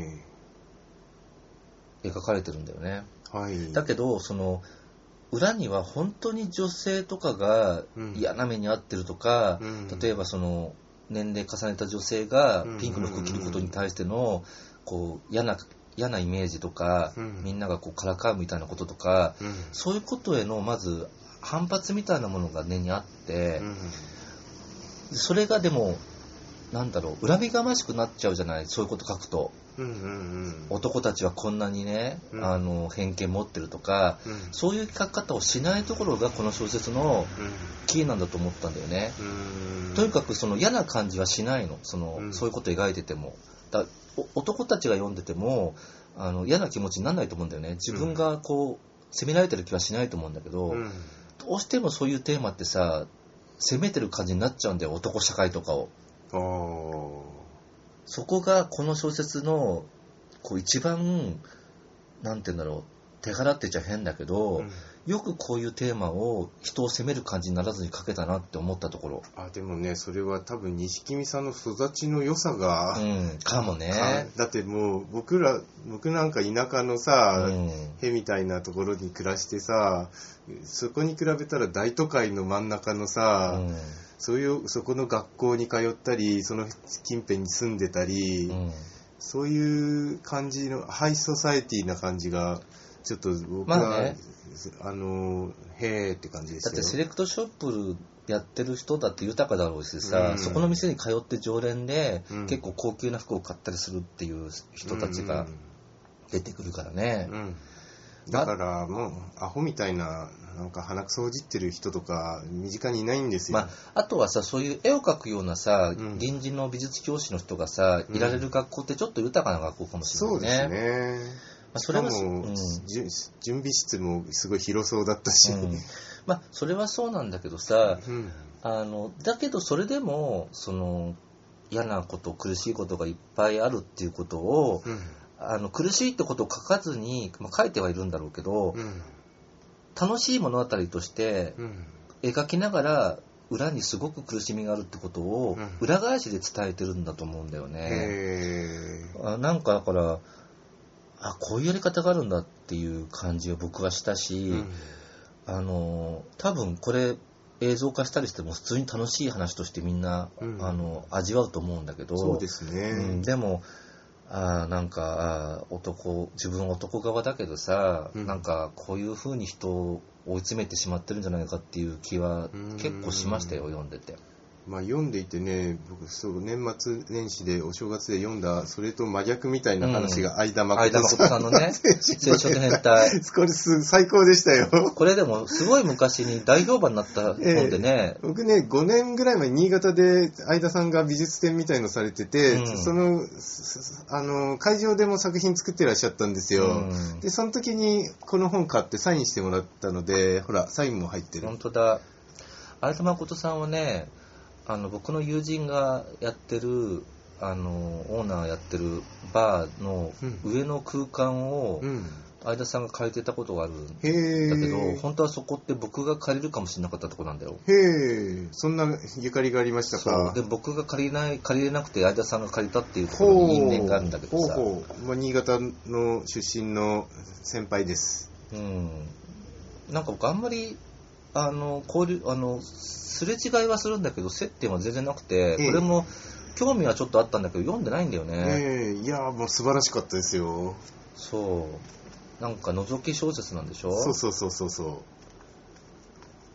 Speaker 1: 描かれてるんだよね。
Speaker 2: はい。
Speaker 1: だけど、その、裏には本当に女性とかが嫌な目に遭ってるとか、例えばその、年齢重ねた女性がピンクの服着ることに対しての、こう、嫌なイメージとか、みんながこうからかうみたいなこととか、そういうことへのまず反発みたいなものが根にあって、それがでも恨みがましくなっちゃうじゃない、そういうこと書くと。男たちはこんなにね、偏見持ってるとか、そういう書き方をしないところがこの小説のキーなんだと思ったんだよね。とにかくその嫌な感じはしないの、そういうことを描いてても。男たちが読んでても嫌な気持ちにならないと思うんだよね。自分がこう責められてる気はしないと思うんだけど、どうしてもそういうテーマってさ、責めてる感じになっちゃうんだよ、男社会とかを。そこがこの小説のこう一番なんて言うんだろう、手柄って言っちゃ変だけど、よくこういうテーマを人を責める感じにならずに書けたなって思ったところ。
Speaker 2: でもね、それは多分錦見さんの育ちの良さが、
Speaker 1: かもね。
Speaker 2: だってもう僕なんか田舎のさ、へみたいなところに暮らしてさ、そこに比べたら大都会の真ん中のさ、そこの学校に通ったり、その近辺に住んでたり、そういう感じのハイソサエティな感じがちょっと僕は、へーって感じでしたよ。
Speaker 1: だってセレクトショップやってる人だって豊かだろうしさ、そこの店に通って常連で、結構高級な服を買ったりするっていう人たちが出てくるからね。
Speaker 2: だからもうアホみたいななんか鼻くそをじってる人とか身近にいないんですよ。
Speaker 1: あとはさ、そういう絵を描くようなさ、臨時の美術教師の人がさ、いられる学校ってちょっと豊かな学校かもしれないね。
Speaker 2: そうですね。それも、準備室もすごい広そうだったし、
Speaker 1: それはそうなんだけどさ、だけどそれでもその嫌なこと苦しいことがいっぱいあるっていうことを、苦しいってことを書かずに、書いてはいるんだろうけど、楽しい物語として描きながら裏にすごく苦しみがあるってことを裏返しで伝えてるんだと思うんだよね。なんかだからこういうやり方があるんだっていう感じを僕はしたし、多分これ映像化したりしても普通に楽しい話としてみんな、味わうと思うんだけど、
Speaker 2: そうですね。
Speaker 1: でもなんか自分男側だけどさ、なんかこういう風に人を追い詰めてしまってるんじゃないかっていう気は結構しましたよ、読んでて。
Speaker 2: 読んでいてね、僕年末年始でお正月で読んだそれと真逆みたいな話が相田誠
Speaker 1: さんのね、青春変態。
Speaker 2: これ最高でしたよ。
Speaker 1: これでもすごい昔に大評判になった本でね、
Speaker 2: 僕ね5年ぐらい前新潟で相田さんが美術展みたいのされてて、その会場でも作品作ってらっしゃったんですよ。でその時にこの本買ってサインしてもらったので、ほらサインも入ってる。
Speaker 1: 本当だ。相田誠さんはね、僕の友人がやってるオーナーやってるバーの上の空間を相田さんが借りてたことがあるんだけど、本当はそこって僕が借りるかもしれなかったとこなんだよ。
Speaker 2: そんなゆかりがありましたか。
Speaker 1: で僕が借りれなくて相田さんが借りたっていうところに因縁があるんだけどさ、
Speaker 2: 新潟の出身の先輩です。
Speaker 1: なんか僕あんまり交流すれ違いはするんだけど接点は全然なくて、これも興味はちょっとあったんだけど読んでないんだよね。
Speaker 2: いやもう素晴らしかったですよ。
Speaker 1: そうなんか覗き小説なんでしょ。
Speaker 2: そう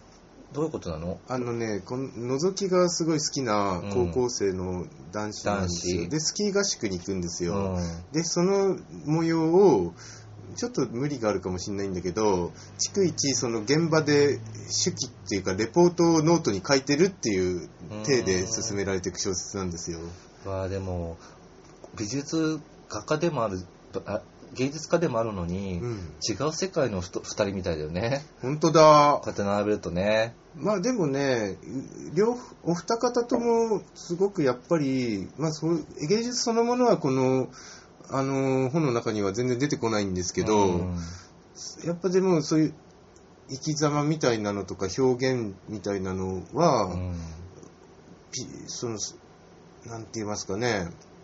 Speaker 1: どういうことなの？
Speaker 2: この覗きがすごい好きな高校生の男子なんですよ。で、スキー合宿に行くんですよ。で、その模様を、ちょっと無理があるかもしれないんだけど、逐一その現場で手記っていうかレポートをノートに書いてるっていう体で進められていく小説なんですよ。
Speaker 1: でも美術画家でもある、芸術家でもあるのに、違う世界の2人みたいだよね。
Speaker 2: 本当だ。
Speaker 1: こうやって並べるとね。
Speaker 2: まあでもね、お二方ともすごくやっぱり、芸術そのものはこの本の中には全然出てこないんですけど、やっぱでもそういう生き様みたいなのとか表現みたいなのは、なんて言いますかね、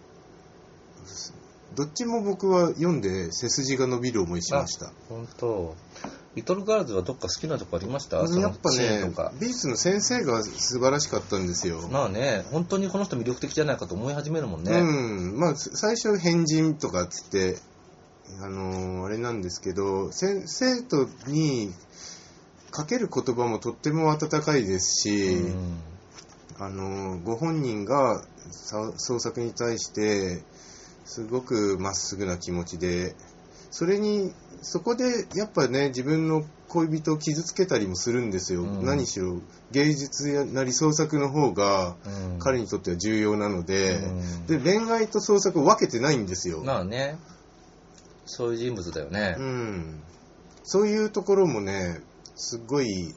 Speaker 2: どっちも僕は読んで背筋が伸びる思いしました。
Speaker 1: 本当。リトルガールズはどっか好きなとこありました？
Speaker 2: やっぱね、美術の先生が素晴らしかったんですよ。
Speaker 1: まあね、本当にこの人魅力的じゃないかと思い始めるもんね。
Speaker 2: 最初変人とかっつってあれなんですけど、生徒にかける言葉もとっても温かいですし、ご本人が創作に対してすごくまっすぐな気持ちで、そこでやっぱね、自分の恋人を傷つけたりもするんですよ。何しろ芸術なり創作の方が彼にとっては重要なので、で恋愛と創作を分けてないんですよ。
Speaker 1: まあね、そういう人物だよね。
Speaker 2: そういうところもね、すごい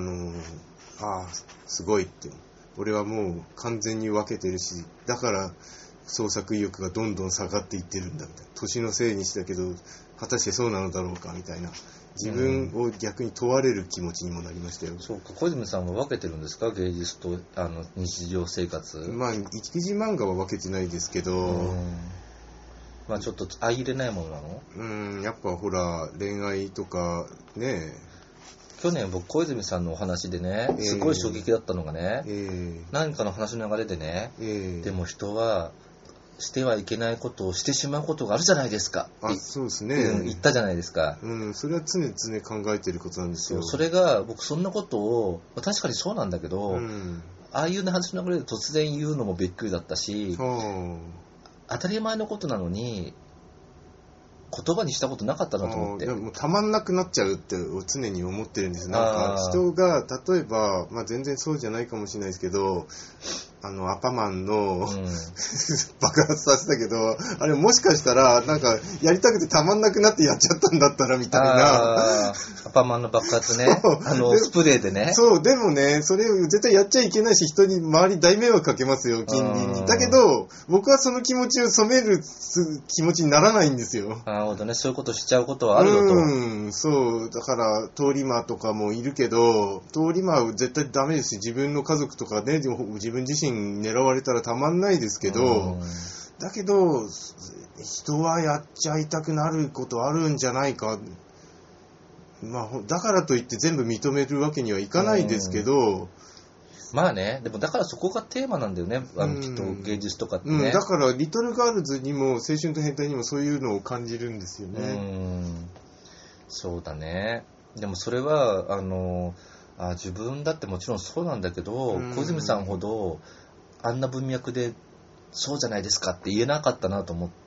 Speaker 2: すごいって、俺はもう完全に分けてるし、だから創作意欲がどんどん下がっていってるんだみたいな、年のせいにしたけど果たしてそうなのだろうかみたいな、自分を逆に問われる気持ちにもなりましたよ。
Speaker 1: そうか、小泉さんは分けてるんですか、芸術と日常生活。
Speaker 2: 一時漫画は分けてないですけど、
Speaker 1: ちょっと相入れないものな
Speaker 2: の？やっぱほら恋愛とかね。
Speaker 1: 去年僕小泉さんのお話でね、すごい衝撃だったのがね、何かの話の流れでね、でも人はしてはいけないことをしてしまうことがあるじゃないですか。
Speaker 2: そうですね。
Speaker 1: 言ったじゃないですか。
Speaker 2: それは常々考えてることなんですよ。
Speaker 1: それが僕そんなことを、確かにそうなんだけど、ああいう話の流れで突然言うのもびっくりだったし、当たり前のことなのに言葉にしたことなかったなと思って。
Speaker 2: もうたまんなくなっちゃうって常に思ってるんです。なんか人が例えば、全然そうじゃないかもしれないですけど、アパマンの、爆発させたけど、あれもしかしたらなんかやりたくてたまんなくなってやっちゃったんだったらみたいな。
Speaker 1: アパマンの爆発ね。スプレーでね。
Speaker 2: そう、でもね、それを絶対やっちゃいけないし、人に周り大迷惑かけますよ、近隣に。だけど僕はその気持ちを染める気持ちにならないんですよ。
Speaker 1: なるほどね、そういうことしちゃうことはあるよと。
Speaker 2: そうだから通り魔とかもいるけど、通り魔は絶対ダメですし、自分の家族とかね、自分自身狙われたらたまんないですけど、だけど人はやっちゃいたくなることあるんじゃないか。だからといって全部認めるわけにはいかないですけど、
Speaker 1: でもだからそこがテーマなんだよね、きっと芸術とかってね。
Speaker 2: だからリトルガールズにも青春と変態にもそういうのを感じるんですよね。
Speaker 1: そうだね。でもそれは自分だってもちろんそうなんだけど、小泉さんほどあんな文脈でそうじゃないですかって言えなかったなと思って、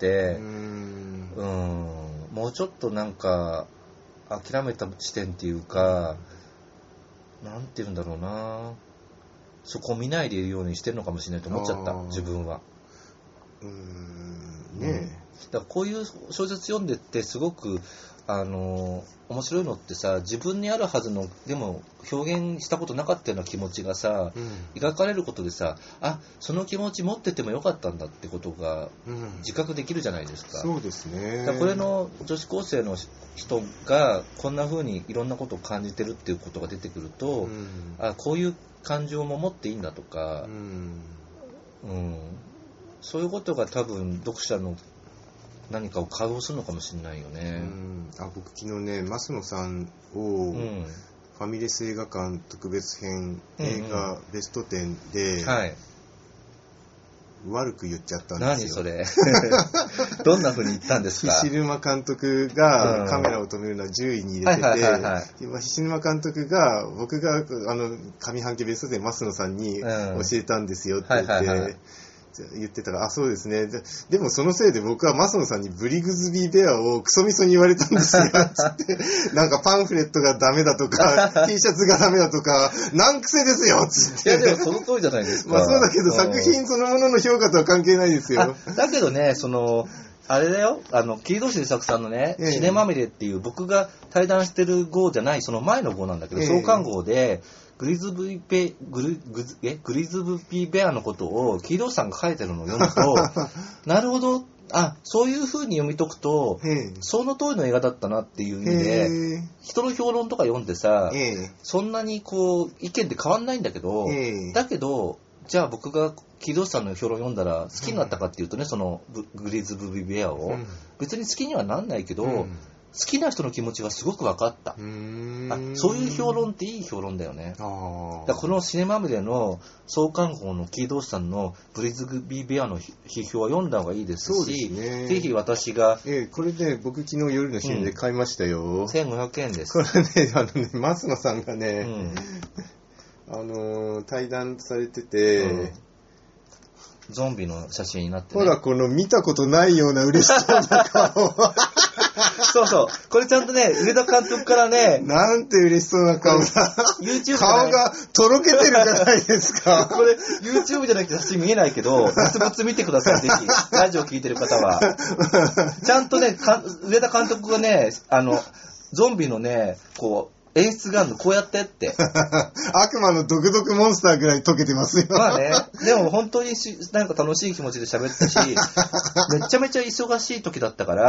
Speaker 1: もうちょっとなんか諦めた視点っていうか、なんて言うんだろうな、そこを見ないでいるようにしてるのかもしれないと思っちゃった、自分は。だからこういう小説読んでってすごく面白いのってさ、自分にあるはずのでも表現したことなかったような気持ちがさ、描かれることでさ、その気持ち持っててもよかったんだってことが自覚できるじゃないですか。
Speaker 2: そうですね。
Speaker 1: だからこれの女子高生の人がこんな風にいろんなことを感じてるっていうことが出てくると、こういう感情も持っていいんだとか、そういうことが多分読者の何かを解放するのかもしれないよね。
Speaker 2: 僕昨日ね、増野さんを、ファミレス映画館特別編映画ベスト10で、 悪く言っちゃったんですよ。
Speaker 1: 何それどんな風に言ったんですか？
Speaker 2: 菱沼監督がカメラを止めるのは10位に入れてて、菱沼監督が僕が上半期ベストで増野さんに教えたんですよって言ってたから、あ、そうですね。でもそのせいで僕は増野さんにブリグズビーベアをクソみそに言われたんですよつってなんかパンフレットがダメだとかT シャツがダメだとか難癖ですよつって。
Speaker 1: いやでもその通りじゃないですか。
Speaker 2: まあそうだけど作品そのものの評価とは関係ないですよ。
Speaker 1: だけどね、あれだよ、桐堂周作さんのね、シネまみれっていう僕が対談してる号じゃない、その前の号なんだけど、創刊号で、グリズブピーベアのことを桐堂さんが書いてるのを読むと、なるほど、あ、そういう風に読み解くと、その通りの映画だったなっていう意味で、人の評論とか読んでさ、そんなにこう、意見って変わんないんだけど、だけど、じゃあ僕が桐堂さんの評論読んだら好きになったかっていうとね、そのグリズブビベアを、別に好きにはなんないけど、好きな人の気持ちがすごく分かった。そういう評論っていい評論だよね。だからこのシネマムレの創刊号の桐堂さんのグリズビベアの批評は読んだ方がいいですし、ぜひ私が、
Speaker 2: これね、僕昨日夜のシーンで買いましたよ。
Speaker 1: 1500円です。
Speaker 2: これね、増野さんがね、対談されてて、
Speaker 1: ゾンビの写真になって、ね、
Speaker 2: ほらこの見たことないような嬉しそうな顔
Speaker 1: そうそう、これちゃんとね、上田監督からね、
Speaker 2: なんて嬉しそうな顔だ。
Speaker 1: YouTube
Speaker 2: 顔がとろけてるじゃないですか。
Speaker 1: これ YouTube じゃなくて写真見えないけど、ブツブツ見てください、ぜひ。ラジオ聞いてる方は。ちゃんとね、上田監督がね、ゾンビのね、こう、演出があるの、こうやってって。
Speaker 2: 悪魔の毒々モンスターぐらい溶けてますよ。
Speaker 1: まあね、でも本当になんか楽しい気持ちで喋ったし、めちゃめちゃ忙しい時だったから、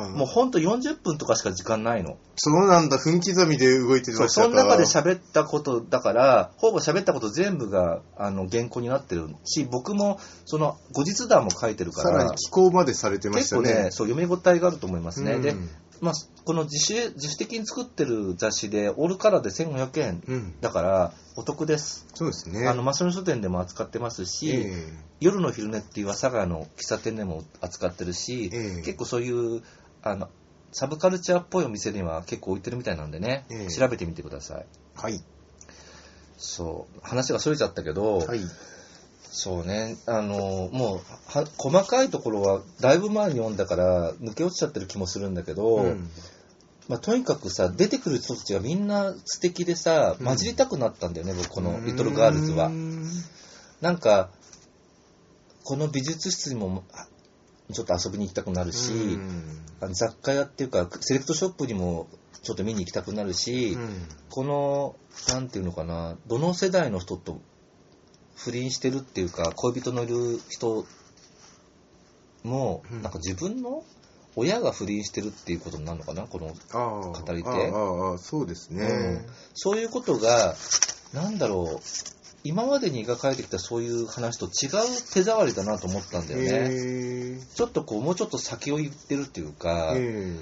Speaker 1: もう本当40分とかしか時間ないの。
Speaker 2: そうなんだ、分刻みで動いてましたか。
Speaker 1: その中で喋ったことだから、ほぼ喋ったこと全部が原稿になってるし、僕もその後日談も書いてるから、
Speaker 2: さらに寄稿までされてましたね。
Speaker 1: 結構ね、そう読み応えがあると思いますね。で、まあ、この自主的に作ってる雑誌でオールカラーで1500円だからお得です。
Speaker 2: そうですね。
Speaker 1: マスの書店でも扱ってますし、夜の昼寝っていう阿佐ヶ谷の喫茶店でも扱ってるし、結構そういうサブカルチャーっぽいお店には結構置いてるみたいなんでね、調べてみてください。
Speaker 2: はい。
Speaker 1: そう、話がそれちゃったけど、はい、そうね、もう細かいところはだいぶ前に読んだから抜け落ちちゃってる気もするんだけど、まあ、とにかくさ、出てくる人たちがみんな素敵でさ、混じりたくなったんだよね、僕このリトルガールズは。なんかこの美術室にもちょっと遊びに行きたくなるし、雑貨屋っていうかセレクトショップにもちょっと見に行きたくなるし、このなんていうのかな、どの世代の人と不倫してるっていうか恋人のいる人も、なんか自分の親が不倫してるっていうことになるのかな、この語り手。
Speaker 2: そうですね、
Speaker 1: そういうことがなんだろう、今までに描かれてきたそういう話と違う手触りだなと思ったんだよね。ちょっとこうもうちょっと先を言ってるっていうか、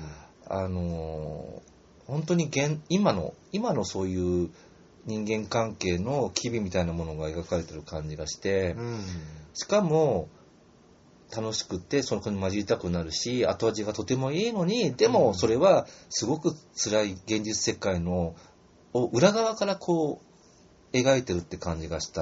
Speaker 1: 本当に今のそういう人間関係の機微みたいなものが描かれてる感じがして、しかも楽しくてその子に混じりたくなるし、後味がとてもいいのに、でもそれはすごく辛い現実世界のを裏側からこう描いてるって感じがした。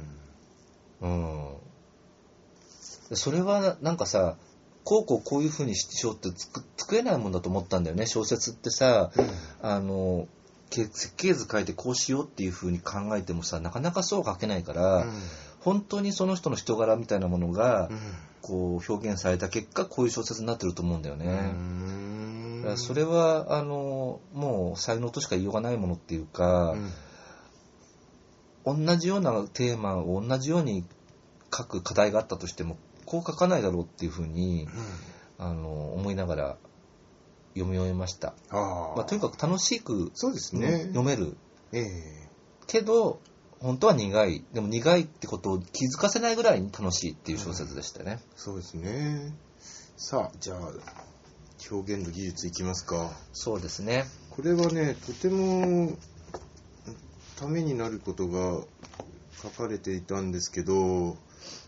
Speaker 1: それはなんかさ、こういう風にしようって作れないもんだと思ったんだよね。小説ってさ、設計図書いてこうしようっていう風に考えてもさ、なかなかそう書けないから、本当にその人の人柄みたいなものがこう表現された結果、こういう小説になってると思うんだよね。だからそれはもう才能としか言いようがないものっていうか、同じようなテーマを同じように書く課題があったとしてもこう書かないだろうっていうふうに、思いながら読み終えました。とにかく楽しく読める、けど本当は苦い、でも苦いってことを気づかせないぐらいに楽しいっていう小説でしたね。
Speaker 2: そうですね。さあ、じゃあ表現の技術いきますか。
Speaker 1: そうですね。
Speaker 2: これはね、とてもためになることが書かれていたんですけど、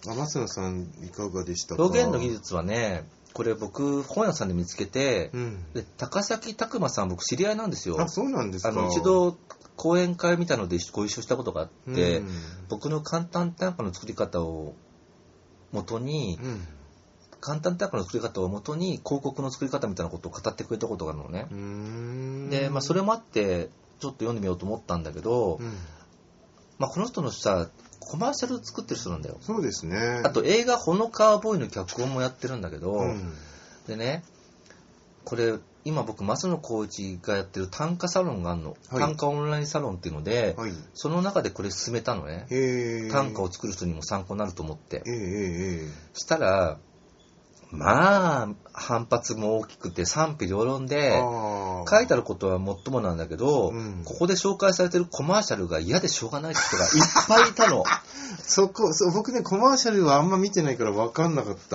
Speaker 2: 松野さんいかがでしたか？
Speaker 1: 表現の技術はね、これ僕本屋さんで見つけて、で高崎拓磨さん僕知り合いなんですよ。
Speaker 2: あ、そうなんですか。
Speaker 1: 一度講演会みたいのでご一緒したことがあって、僕の簡単短歌の作り方を元に、簡単短歌の作り方を元に広告の作り方みたいなことを語ってくれたことがあるのね。で、それもあってちょっと読んでみようと思ったんだけど、この人のさコマーシャル作ってる人なんだよ。
Speaker 2: そうですね。
Speaker 1: あと映画ほのかボーイの脚本もやってるんだけど、でね、これ今僕増野光一がやってる短歌サロンがあるの、短歌オンラインサロンっていうので、その中でこれ進めたのね。短歌を作る人にも参考になると思って、したらまあ反発も大きくて賛否両論で、書いてあることはもっともなんだけど、ここで紹介されてるコマーシャルが嫌でしょうがない人がいっぱいいたの。
Speaker 2: 僕ねコマーシャルはあんま見てないから分かんなかった。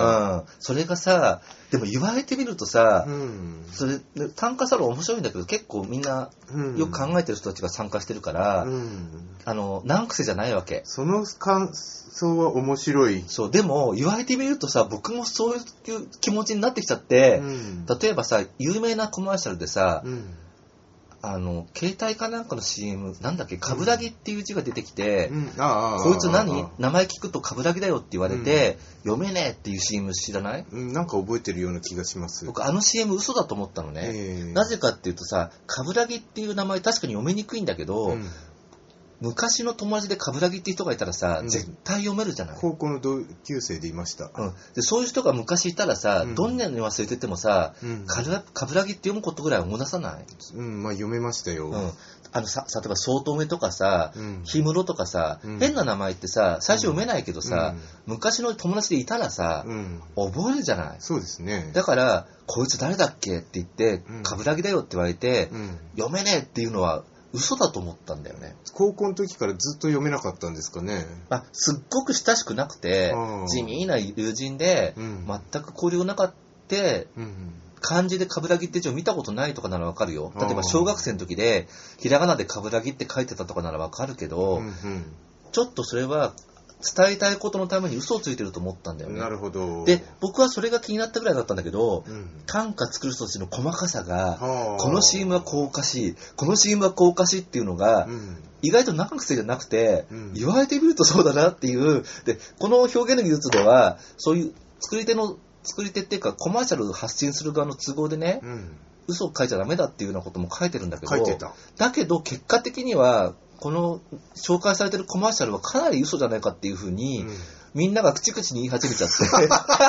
Speaker 1: それがさ、でも言われてみるとさ、それ短歌サロン面白いんだけど結構みんなよく考えてる人たちが参加してるから、難癖じゃないわけ。
Speaker 2: その感想は面白い。
Speaker 1: そう、でも言われてみるとさ、僕もそういう気持ちになってきちゃって、例えばさ有名なコマーシャルでさ、携帯かなんかの CM なんだっけ、カブラギっていう字が出てきて、こいつ何名前聞くとカブラギだよって言われて、読めねえっていう CM 知らない？
Speaker 2: なんか覚えてるような気がします。
Speaker 1: 僕CM 嘘だと思ったのね。なぜかっていうとさ、カブラギっていう名前確かに読みにくいんだけど、昔の友達でカブラギっていう人がいたらさ、絶対読めるじゃない。
Speaker 2: 高校の同級生でいました。
Speaker 1: でそういう人が昔いたらさ、どんなに忘れててもさ、カブラギって読むことぐらい思い出さない？
Speaker 2: 読めましたよ。
Speaker 1: 例えば早乙女とかさ、氷室とかさ、変な名前ってさ、最初読めないけどさ、昔の友達でいたらさ、覚えるじゃない。
Speaker 2: そうですね。
Speaker 1: だから、こいつ誰だっけって言って、カブラギだよって言われて、読めねえっていうのは、嘘だと思ったんだよね。
Speaker 2: 高校の時からずっと読めなかったんですかね。
Speaker 1: すっごく親しくなくて、地味な友人で、全く交流なかった、漢字でカブラギって字を見たことないとかならわかるよ。例えば小学生の時で、ひらがなでカブラギって書いてたとかならわかるけど、ちょっとそれは伝えたいことのために嘘をついてると思ったんだよね。
Speaker 2: なるほど。
Speaker 1: で、僕はそれが気になったぐらいだったんだけど、短歌作る人たちの細かさが、この CM はこうおかしい、この CM はこうおかしいっていうのが、意外と長くせじゃなくて、言われてみるとそうだなっていう。で、この表現の技術では、そういう作り手っていうかコマーシャルを発信する側の都合でね、嘘を書いちゃダメだっていうようなことも書いてるんだけど、だけど結果的にはこの紹介されてるコマーシャルはかなり嘘じゃないかっていうふうに、みんなが口々に言い始めちゃって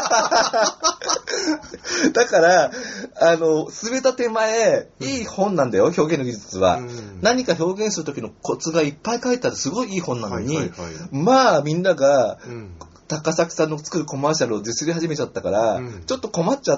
Speaker 1: だから進めた手前、いい本なんだよ、表現の技術は、何か表現する時のコツがいっぱい書いてあるすごいいい本なのに、まあみんなが、高崎さんの作るコマーシャルをディスり始めちゃったから、ちょっと困っちゃって。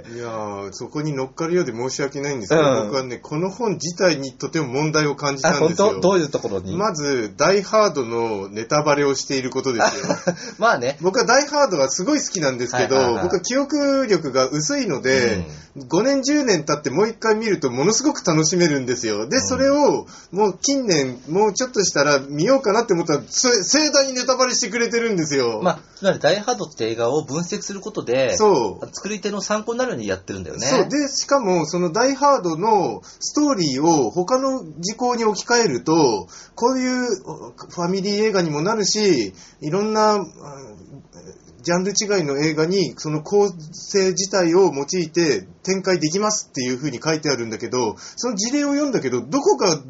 Speaker 2: いやそこに乗っかるようで申し訳ないんですけど、僕はね、この本自体にとても問題を感じたんですよ。
Speaker 1: どういうところに？
Speaker 2: まず、ダイハードのネタバレをしていることですよ。
Speaker 1: まあね。
Speaker 2: 僕はダイハードがすごい好きなんですけど、僕は記憶力が薄いので、5年10年経ってもう一回見るとものすごく楽しめるんですよ。で、それをもう近年、もうちょっとしたら見ようかなって思ったら、盛大にネタバレしてくれてるんですよ。
Speaker 1: つまりダイハードって映画を分析することで、作り手の参考になるようにやってるんだよね。
Speaker 2: そうで、しかもそのダイハードのストーリーを他の時効に置き換えると、こういうファミリー映画にもなるし、いろんなジャンル違いの映画にその構成自体を用いて展開できますっていう風に書いてあるんだけど、その事例を読んだけど、どこが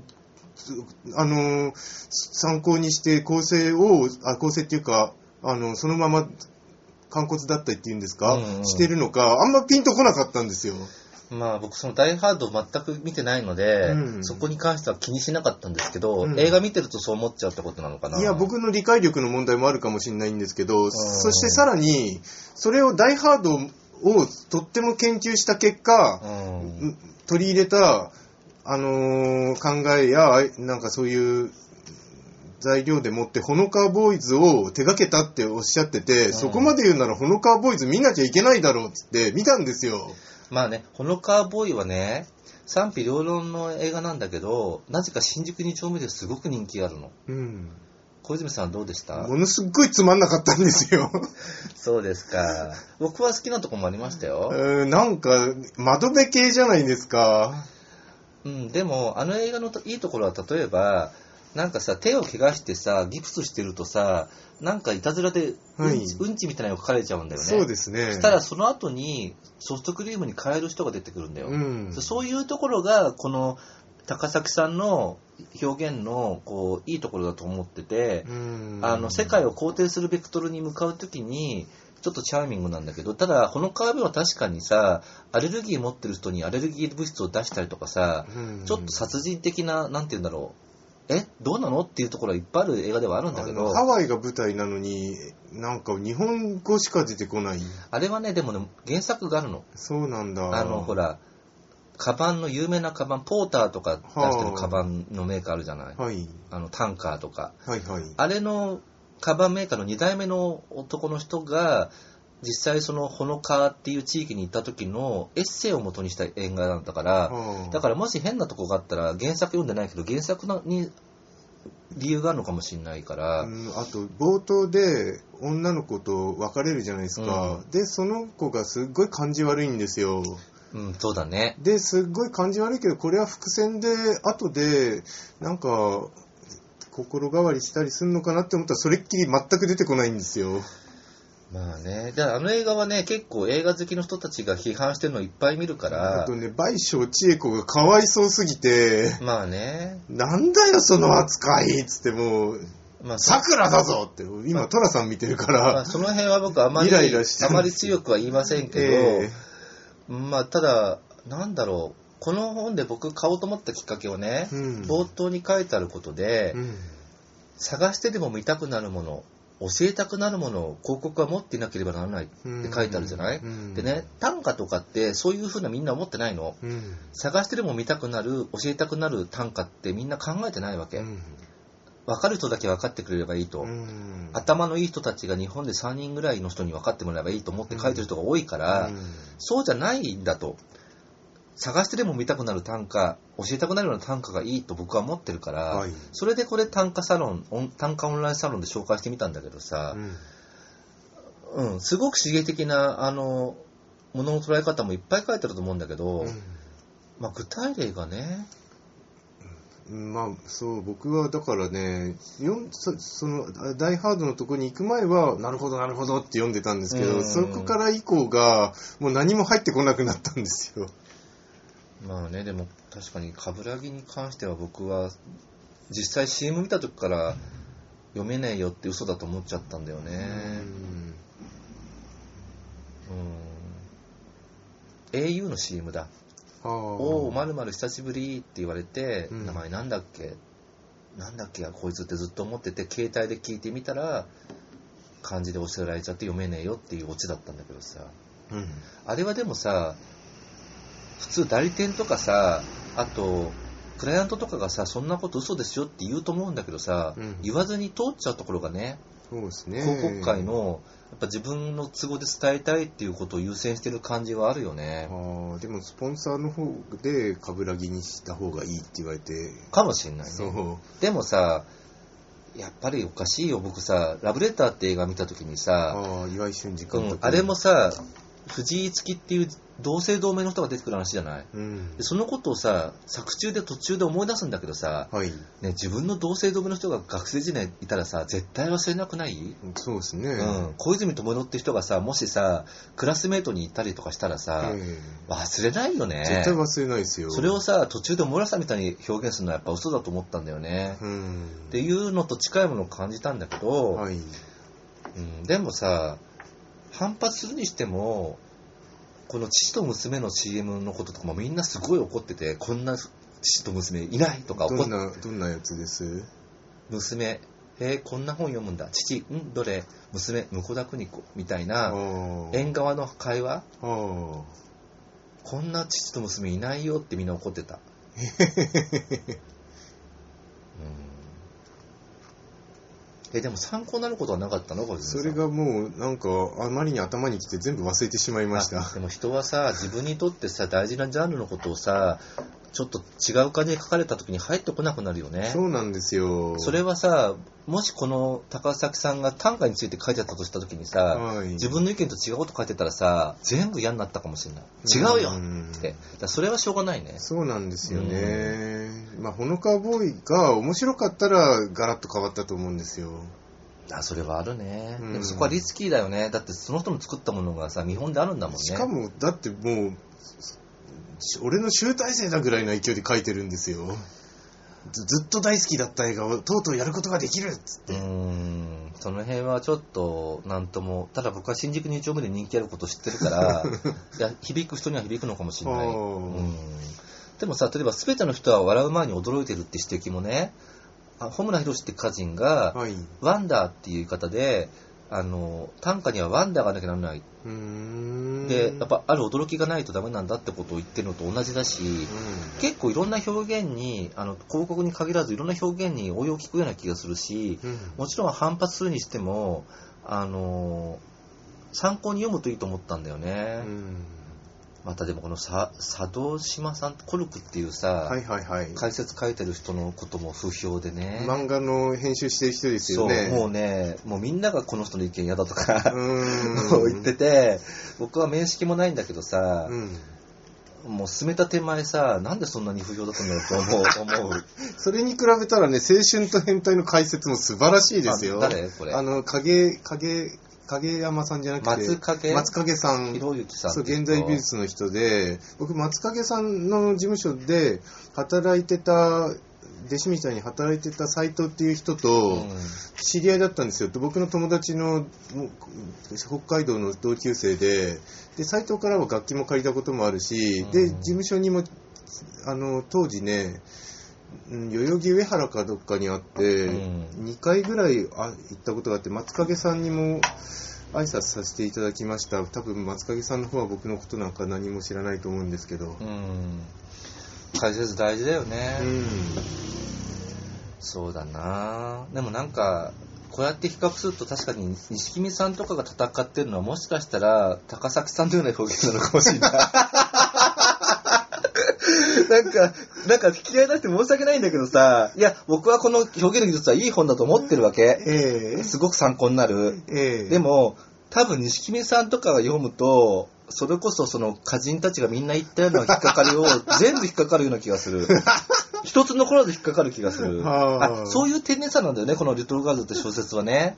Speaker 2: 参考にして構成っていうか、そのまま完骨だったっていうんですか、してるのか、あんまピンとこなかったんですよ。
Speaker 1: 僕そのダイハード全く見てないので、そこに関しては気にしなかったんですけど、映画見てるとそう思っちゃうってことなのかな。
Speaker 2: いや、僕の理解力の問題もあるかもしれないんですけど、そしてさらにそれをダイハードをとっても研究した結果、取り入れた考えやなんかそういう材料でもってほのかわボーイズを手掛けたっておっしゃってて、そこまで言うならほのかわボーイズ見なきゃいけないだろうって見たんですよ。
Speaker 1: まあね、ほのかわボーイはね、賛否両論の映画なんだけど、なぜか新宿2丁目ですごく人気あるの。 小泉さんどうでした？
Speaker 2: ものすっごいつまんなかったんですよ。
Speaker 1: そうですか。僕は好きなとこもありましたよ。
Speaker 2: なんか、窓辺系じゃないですか。
Speaker 1: うん、でも、あの映画のいいところは、例えば、なんかさ、手を怪我してさ、ギプスしてるとさ、なんかいたずらでうんちみたいなのが書かれちゃうんだよね。
Speaker 2: そうですね。
Speaker 1: そしたらその後にソフトクリームに変える人が出てくるんだよ。そういうところが、この高崎さんの表現のこういいところだと思ってて、世界を肯定するベクトルに向かうときに、ちょっとチャーミングなんだけど、ただ、この川辺は確かにさ、アレルギー持ってる人にアレルギー物質を出したりとかさ、ちょっと殺人的な、なんて言うんだろう。どうなのっていうところはいっぱいある映画ではあるんだけど。
Speaker 2: ハワイが舞台なのに、なんか日本語しか出てこない。
Speaker 1: あれはね、でもね、原作があるの。
Speaker 2: そうなんだ。
Speaker 1: ほら、カバンの有名なカバン、ポーターとか出してるカバンのメーカーあるじゃない。
Speaker 2: はい。
Speaker 1: タンカーとか。
Speaker 2: はいはい。
Speaker 1: あれのカバンメーカーの2代目の男の人が、実際そのホノカーっていう地域に行った時のエッセイを元にした映画なんだから、だからもし変なとこがあったら原作読んでないけど原作に理由があるのかもしれないから、
Speaker 2: あと冒頭で女の子と別れるじゃないですか、でその子がすっごい感じ悪いんですよ。
Speaker 1: そうだね。
Speaker 2: ですっごい感じ悪いけどこれは伏線で後でなんか心変わりしたりするのかなって思ったらそれっきり全く出てこないんですよ。
Speaker 1: まあね、あの映画はね、結構映画好きの人たちが批判してるのいっぱい見るから。
Speaker 2: あとね、倍賞千恵子がかわいそうすぎて、
Speaker 1: まあね。
Speaker 2: なんだよその扱いっつってもう、桜だぞって、今トラさん見てるから。
Speaker 1: その辺は僕あまり強くは言いませんけど、ただ、なんだろう、この本で僕買おうと思ったきっかけをね、冒頭に書いてあることで、探してでも見たくなるもの、教えたくなるものを広告は持っていなければならないって書いてあるじゃない、でね、短歌とかってそういうふうなみんな思ってないの、探してでも見たくなる、教えたくなる短歌ってみんな考えてないわけ、分かる人だけ分かってくれればいいと、頭のいい人たちが日本で3人ぐらいの人に分かってもらえばいいと思って書いてる人が多いから、そうじゃないんだと。探してでも見たくなる短歌、教えたくなるような短歌がいいと僕は思ってるから、それでこれ短歌オンラインサロンで紹介してみたんだけどさ、すごく刺激的なものの捉え方もいっぱい書いてあると思うんだけど、具体例がね、
Speaker 2: そう僕はだからねそのダイハードのとこに行く前はなるほどなるほどって読んでたんですけど、そこから以降がもう何も入ってこなくなったんですよ。
Speaker 1: まあね、でも確かに冠城に関しては僕は実際 CM 見た時から読めねえよって嘘だと思っちゃったんだよね。au の CM だ。おー、〇〇久しぶりって言われて、名前なんだっけこいつってずっと思ってて、携帯で聞いてみたら漢字で教えられちゃって読めねえよっていうオチだったんだけどさ、あれはでもさ、普通代理店とかさ、あとクライアントとかがさ、そんなこと嘘ですよって言うと思うんだけどさ、言わずに通っちゃうところがね、
Speaker 2: そうですね、
Speaker 1: 広告界のやっぱ自分の都合で伝えたいっていうことを優先してる感じはあるよね。
Speaker 2: でもスポンサーの方で冠城にした方がいいって言われて
Speaker 1: かもしれないね。でもさ、やっぱりおかしいよ。僕さ、ラブレターって映画見た時にさ、
Speaker 2: 岩井俊二監督、
Speaker 1: あれもさ、藤井月っていう同姓同名の人が出てくる話じゃない、でそのことをさ、作中で途中で思い出すんだけどさ、自分の同姓同名の人が学生時代いたらさ、絶対忘れなくない？
Speaker 2: そうですね、
Speaker 1: 小泉智代って人がさ、もしさクラスメートに行ったりとかしたらさ、忘れないよね。
Speaker 2: 絶対忘れないですよ。
Speaker 1: それをさ、途中で思い出したみたいに表現するのはやっぱ嘘だと思ったんだよね、っていうのと近いものを感じたんだけど、でもさ、反発するにしても、この父と娘の CM のこととかもみんなすごい怒ってて、こんな父と娘いないとか怒って。
Speaker 2: どんなやつです？
Speaker 1: 娘、こんな本読むんだ。父、どれ？娘、向田邦子みたいな縁側の会話。こんな父と娘いないよってみんな怒ってた。でも参考になることはなかったの？
Speaker 2: それがもうなんかあまりに頭にきて全部忘れてしまいました。
Speaker 1: でも人はさ、自分にとってさ、大事なジャンルのことをさ、 ちょっと違う感じで書かれた時に入ってこなくなるよね。
Speaker 2: そうなんですよ。
Speaker 1: それはさ、もしこの高崎さんが短歌について書いてあったとした時にさ、はい、自分の意見と違うこと書いてたらさ、全部嫌になったかもしれない。違うよって。だそれはしょうがないね。
Speaker 2: そうなんですよね。まあ、ほのかわボーイが面白かったらガラッと変わったと思うんですよ。
Speaker 1: それはあるね。でもそこはリスキーだよね。だってその人の作ったものがさ、見本であるんだもんね。
Speaker 2: しかも、だってもう、俺の集大成だぐらいの勢いで書いてるんですよ。ずっと大好きだった映画をとうとうやることができるっつって。
Speaker 1: その辺はちょっとなんとも。ただ僕は新宿2丁目で人気あること知ってるからいや響く人には響くのかもしれない。でもさ、例えば全ての人は笑う前に驚いてるって指摘もね、穂村弘って歌人が、はい、ワンダーっていう言い方で短歌にはワンダーがなきゃならない。で、やっぱある驚きがないとダメなんだってことを言ってるのと同じだし、結構いろんな表現に、広告に限らずいろんな表現に応用を聞くような気がするし、もちろん反発するにしても、参考に読むといいと思ったんだよね。またでもこの佐渡島さん、コルクっていうさ、はいはいはい、解説書いてる人のことも不評でね。
Speaker 2: 漫画の編集してる人ですよね。
Speaker 1: そう、もうね、もうみんながこの人の意見嫌だとか言ってて、僕は面識もないんだけどさ、もう進めた手前さ、なんでそんなに不評だったんだろうと思う。
Speaker 2: それに比べたらね、青春と変態の解説も素晴らしいですよ。
Speaker 1: 誰これ？
Speaker 2: 影山さんじゃなくて
Speaker 1: 松
Speaker 2: 影さん、
Speaker 1: ひろゆきさん、
Speaker 2: そう、現代美術の人で、僕松影さんの事務所で働いてた、弟子みたいに働いてた斉藤っていう人と知り合いだったんですよ。僕の友達の北海道の同級生で、斉藤からは楽器も借りたこともあるし、で事務所にも当時ね、代々木上原かどっかにあって、2回ぐらい行ったことがあって、松影さんにも挨拶させていただきました。多分松影さんの方は僕のことなんか何も知らないと思うんですけど。
Speaker 1: 解説大事だよね。そうだな。でもなんかこうやって比較すると確かに錦見さんとかが戦ってるのはもしかしたら高崎さんのような表現なのかもしれない。なんか引き合い出して申し訳ないんだけどさ、いや僕はこの表現の技術はいい本だと思ってるわけ。すごく参考になる。でも多分錦見さんとかが読むと、それこそその歌人たちがみんな言ったような引っかかりを全部引っかかるような気がする。一つ残らず引っかかる気がする。そういう天然さなんだよね、このリトルガールズって小説はね。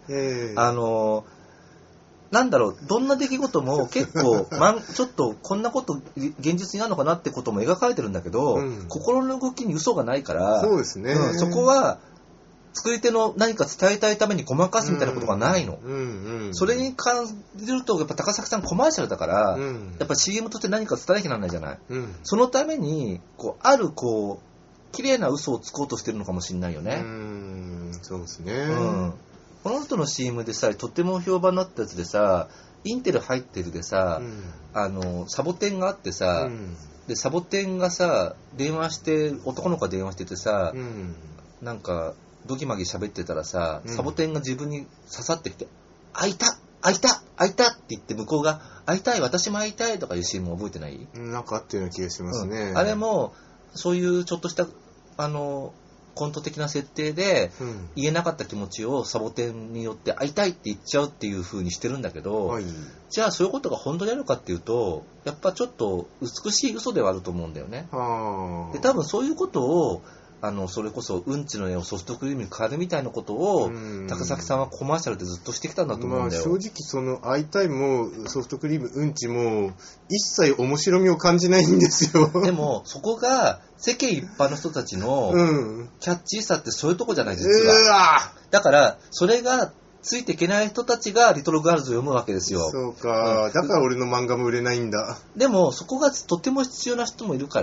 Speaker 1: なんだろう、どんな出来事も結構ちょっとこんなこと現実になるのかなってことも描かれてるんだけど、心の動きに嘘がないから、
Speaker 2: そうですね、
Speaker 1: そこは作り手の何か伝えたいためにごまかすみたいなことがないの。それに感じるとやっぱ高崎さんコマーシャルだから、やっぱ CM として何か伝えなきゃならないじゃない。そのためにある綺麗な嘘をつこうとしてるのかもしれないよね。
Speaker 2: そうですね。
Speaker 1: この人の CM でさ、とっても評判になったやつでさ、インテル入ってるでさ、サボテンがあってさ、でサボテンがさ男の子が電話しててさ、なんかドギマギ喋ってたらさ、サボテンが自分に刺さってきて、会いたって言って向こうが会いたい、私も会いたいとかいう CM 覚えてない？
Speaker 2: なんかあったような気がしますね。
Speaker 1: あれもそういうちょっとしたコント的な設定で、言えなかった気持ちをサボテンによって会いたいって言っちゃうっていう風にしてるんだけど、じゃあそういうことが本当にあるかっていうと、やっぱちょっと美しい嘘ではあると思うんだよね。で多分そういうことをそれこそうんちの絵をソフトクリームに変えるみたいなことを高崎さんはコマーシャルでずっとしてきたんだと思うんだよ。
Speaker 2: 正直その会いたいもソフトクリームうんちも一切面白みを感じないんですよ。
Speaker 1: でもそこが世間一般の人たちのキャッチーさってそういうとこじゃない、実は。だからそれがついていけない人たちがリトルガールズを読むわけですよ。
Speaker 2: そうか、だから俺の漫画も売れないんだ。
Speaker 1: でもそこがとても必要な人もいるから、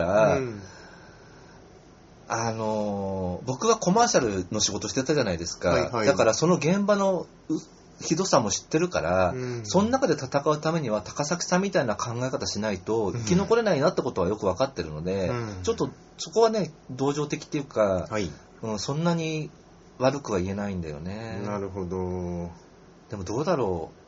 Speaker 1: 僕はコマーシャルの仕事してたじゃないですか、だからその現場のひどさも知ってるから、その中で戦うためには高崎さんみたいな考え方しないと生き残れないなってことはよく分かってるので、ちょっとそこはね同情的っていうか、そんなに悪くは言えないんだよね。
Speaker 2: なるほど。
Speaker 1: でもどうだろう、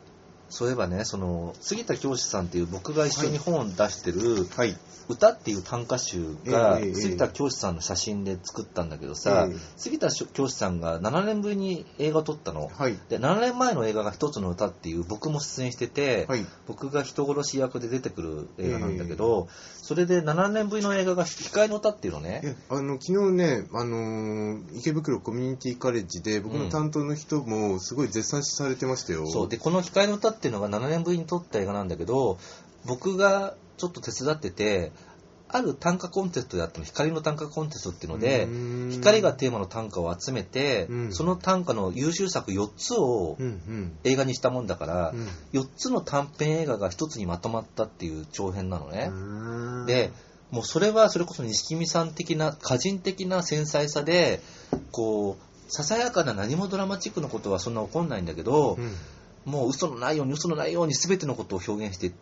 Speaker 1: そういえばね、杉田教師さんっていう僕が一緒に本を出してる、歌っていう短歌集が、杉田教師さんの写真で作ったんだけどさ、杉田教師さんが7年ぶりに映画を撮ったの。で、7年前の映画が一つの歌っていう僕も出演してて、僕が人殺し役で出てくる映画なんだけど、それで7年ぶりの映画が控えの歌っていうのね。
Speaker 2: 昨日ね、池袋コミュニティカレッジで僕の担当の人もすごい絶賛されてましたよ。
Speaker 1: そうで、この控えの歌っていうのが7年ぶりに撮った映画なんだけど、僕がちょっと手伝ってて、ある短歌コンテストであったの、光の短歌コンテストっていうので、光がテーマの短歌を集めて、その短歌の優秀作4つを映画にしたもんだから、4つの短編映画が1つにまとまったっていう長編なのね。で、もうそれはそれこそ錦見さん的な、歌人的な繊細さで、こう、ささやかな何もドラマチックなことはそんな起こんないんだけど、もう嘘のないように全てのことを表現していって、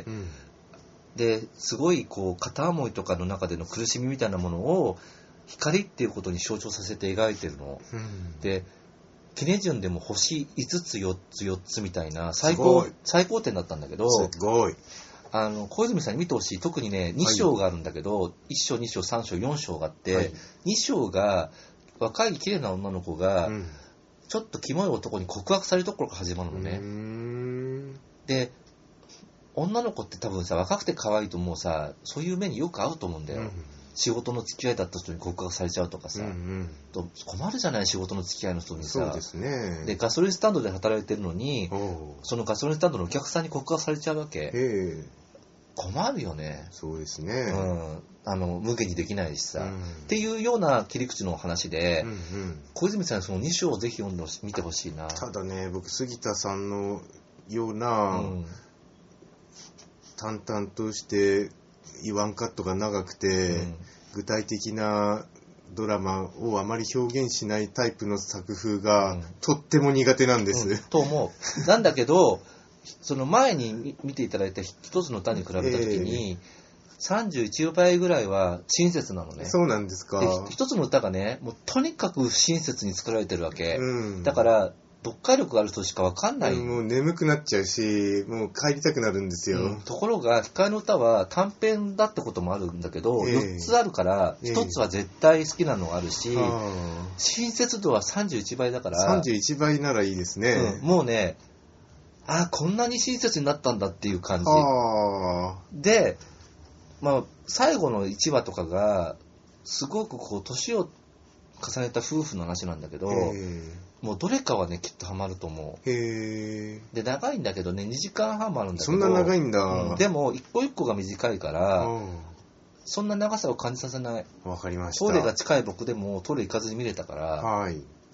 Speaker 1: ですごいこう片思いとかの中での苦しみみたいなものを光っていうことに象徴させて描いてるの。で、キネジュンでも星5つ4つ4つみたいな最高点だったんだけど、
Speaker 2: すごい。
Speaker 1: 小泉さんに見てほしい。特にね、2章があるんだけど、1章、2章、3章、4章があって、2章が若い綺麗な女の子が、ちょっとキモい男に告白されるところから始まるのね。で、女の子って多分さ、若くて可愛いともうさ、そういう目によく合うと思うんだよ。仕事の付き合いだった人に告白されちゃうとかさ、困るじゃない、仕事の付き合いの人にさ。
Speaker 2: そうですね。
Speaker 1: で、ガソリンスタンドで働いてるのに、そのガソリンスタンドのお客さんに告白されちゃうわけ。困るよね。
Speaker 2: そうですね。
Speaker 1: 無限にできないしさ、っていうような切り口の話で、小泉さんその2章をぜひ読んでみてほしいな。
Speaker 2: ただね、僕杉田さんのような、淡々としてワンカットが長くて、具体的なドラマをあまり表現しないタイプの作風が、とっても苦手なんです。
Speaker 1: と思う。なんだけど、その前に見ていただいた一つの歌に比べたときに、31倍ぐらいは親切なのね。
Speaker 2: そうなんですか。
Speaker 1: で、一つの歌がね、もうとにかく親切に作られてるわけ。だから、読解力がある人しか分かんない。
Speaker 2: もう眠くなっちゃうし、もう帰りたくなるんですよ。
Speaker 1: ところが、控えの歌は短編だってこともあるんだけど、4つあるから、1つは絶対好きなのがあるし、親切度は31倍だから。
Speaker 2: 31倍ならいいですね。
Speaker 1: もうね、こんなに親切になったんだっていう感じ。で、最後の1話とかが、すごくこう、年を重ねた夫婦の話なんだけど、もうどれかはね、きっとハマると思う。で、長いんだけどね、2時間半もあるんだけど。
Speaker 2: そんな長いんだ。
Speaker 1: でも、一個一個が短いから、そんな長さを感じさせない。
Speaker 2: わかりました。
Speaker 1: トイレが近い僕でもトイレ行かずに見れたから、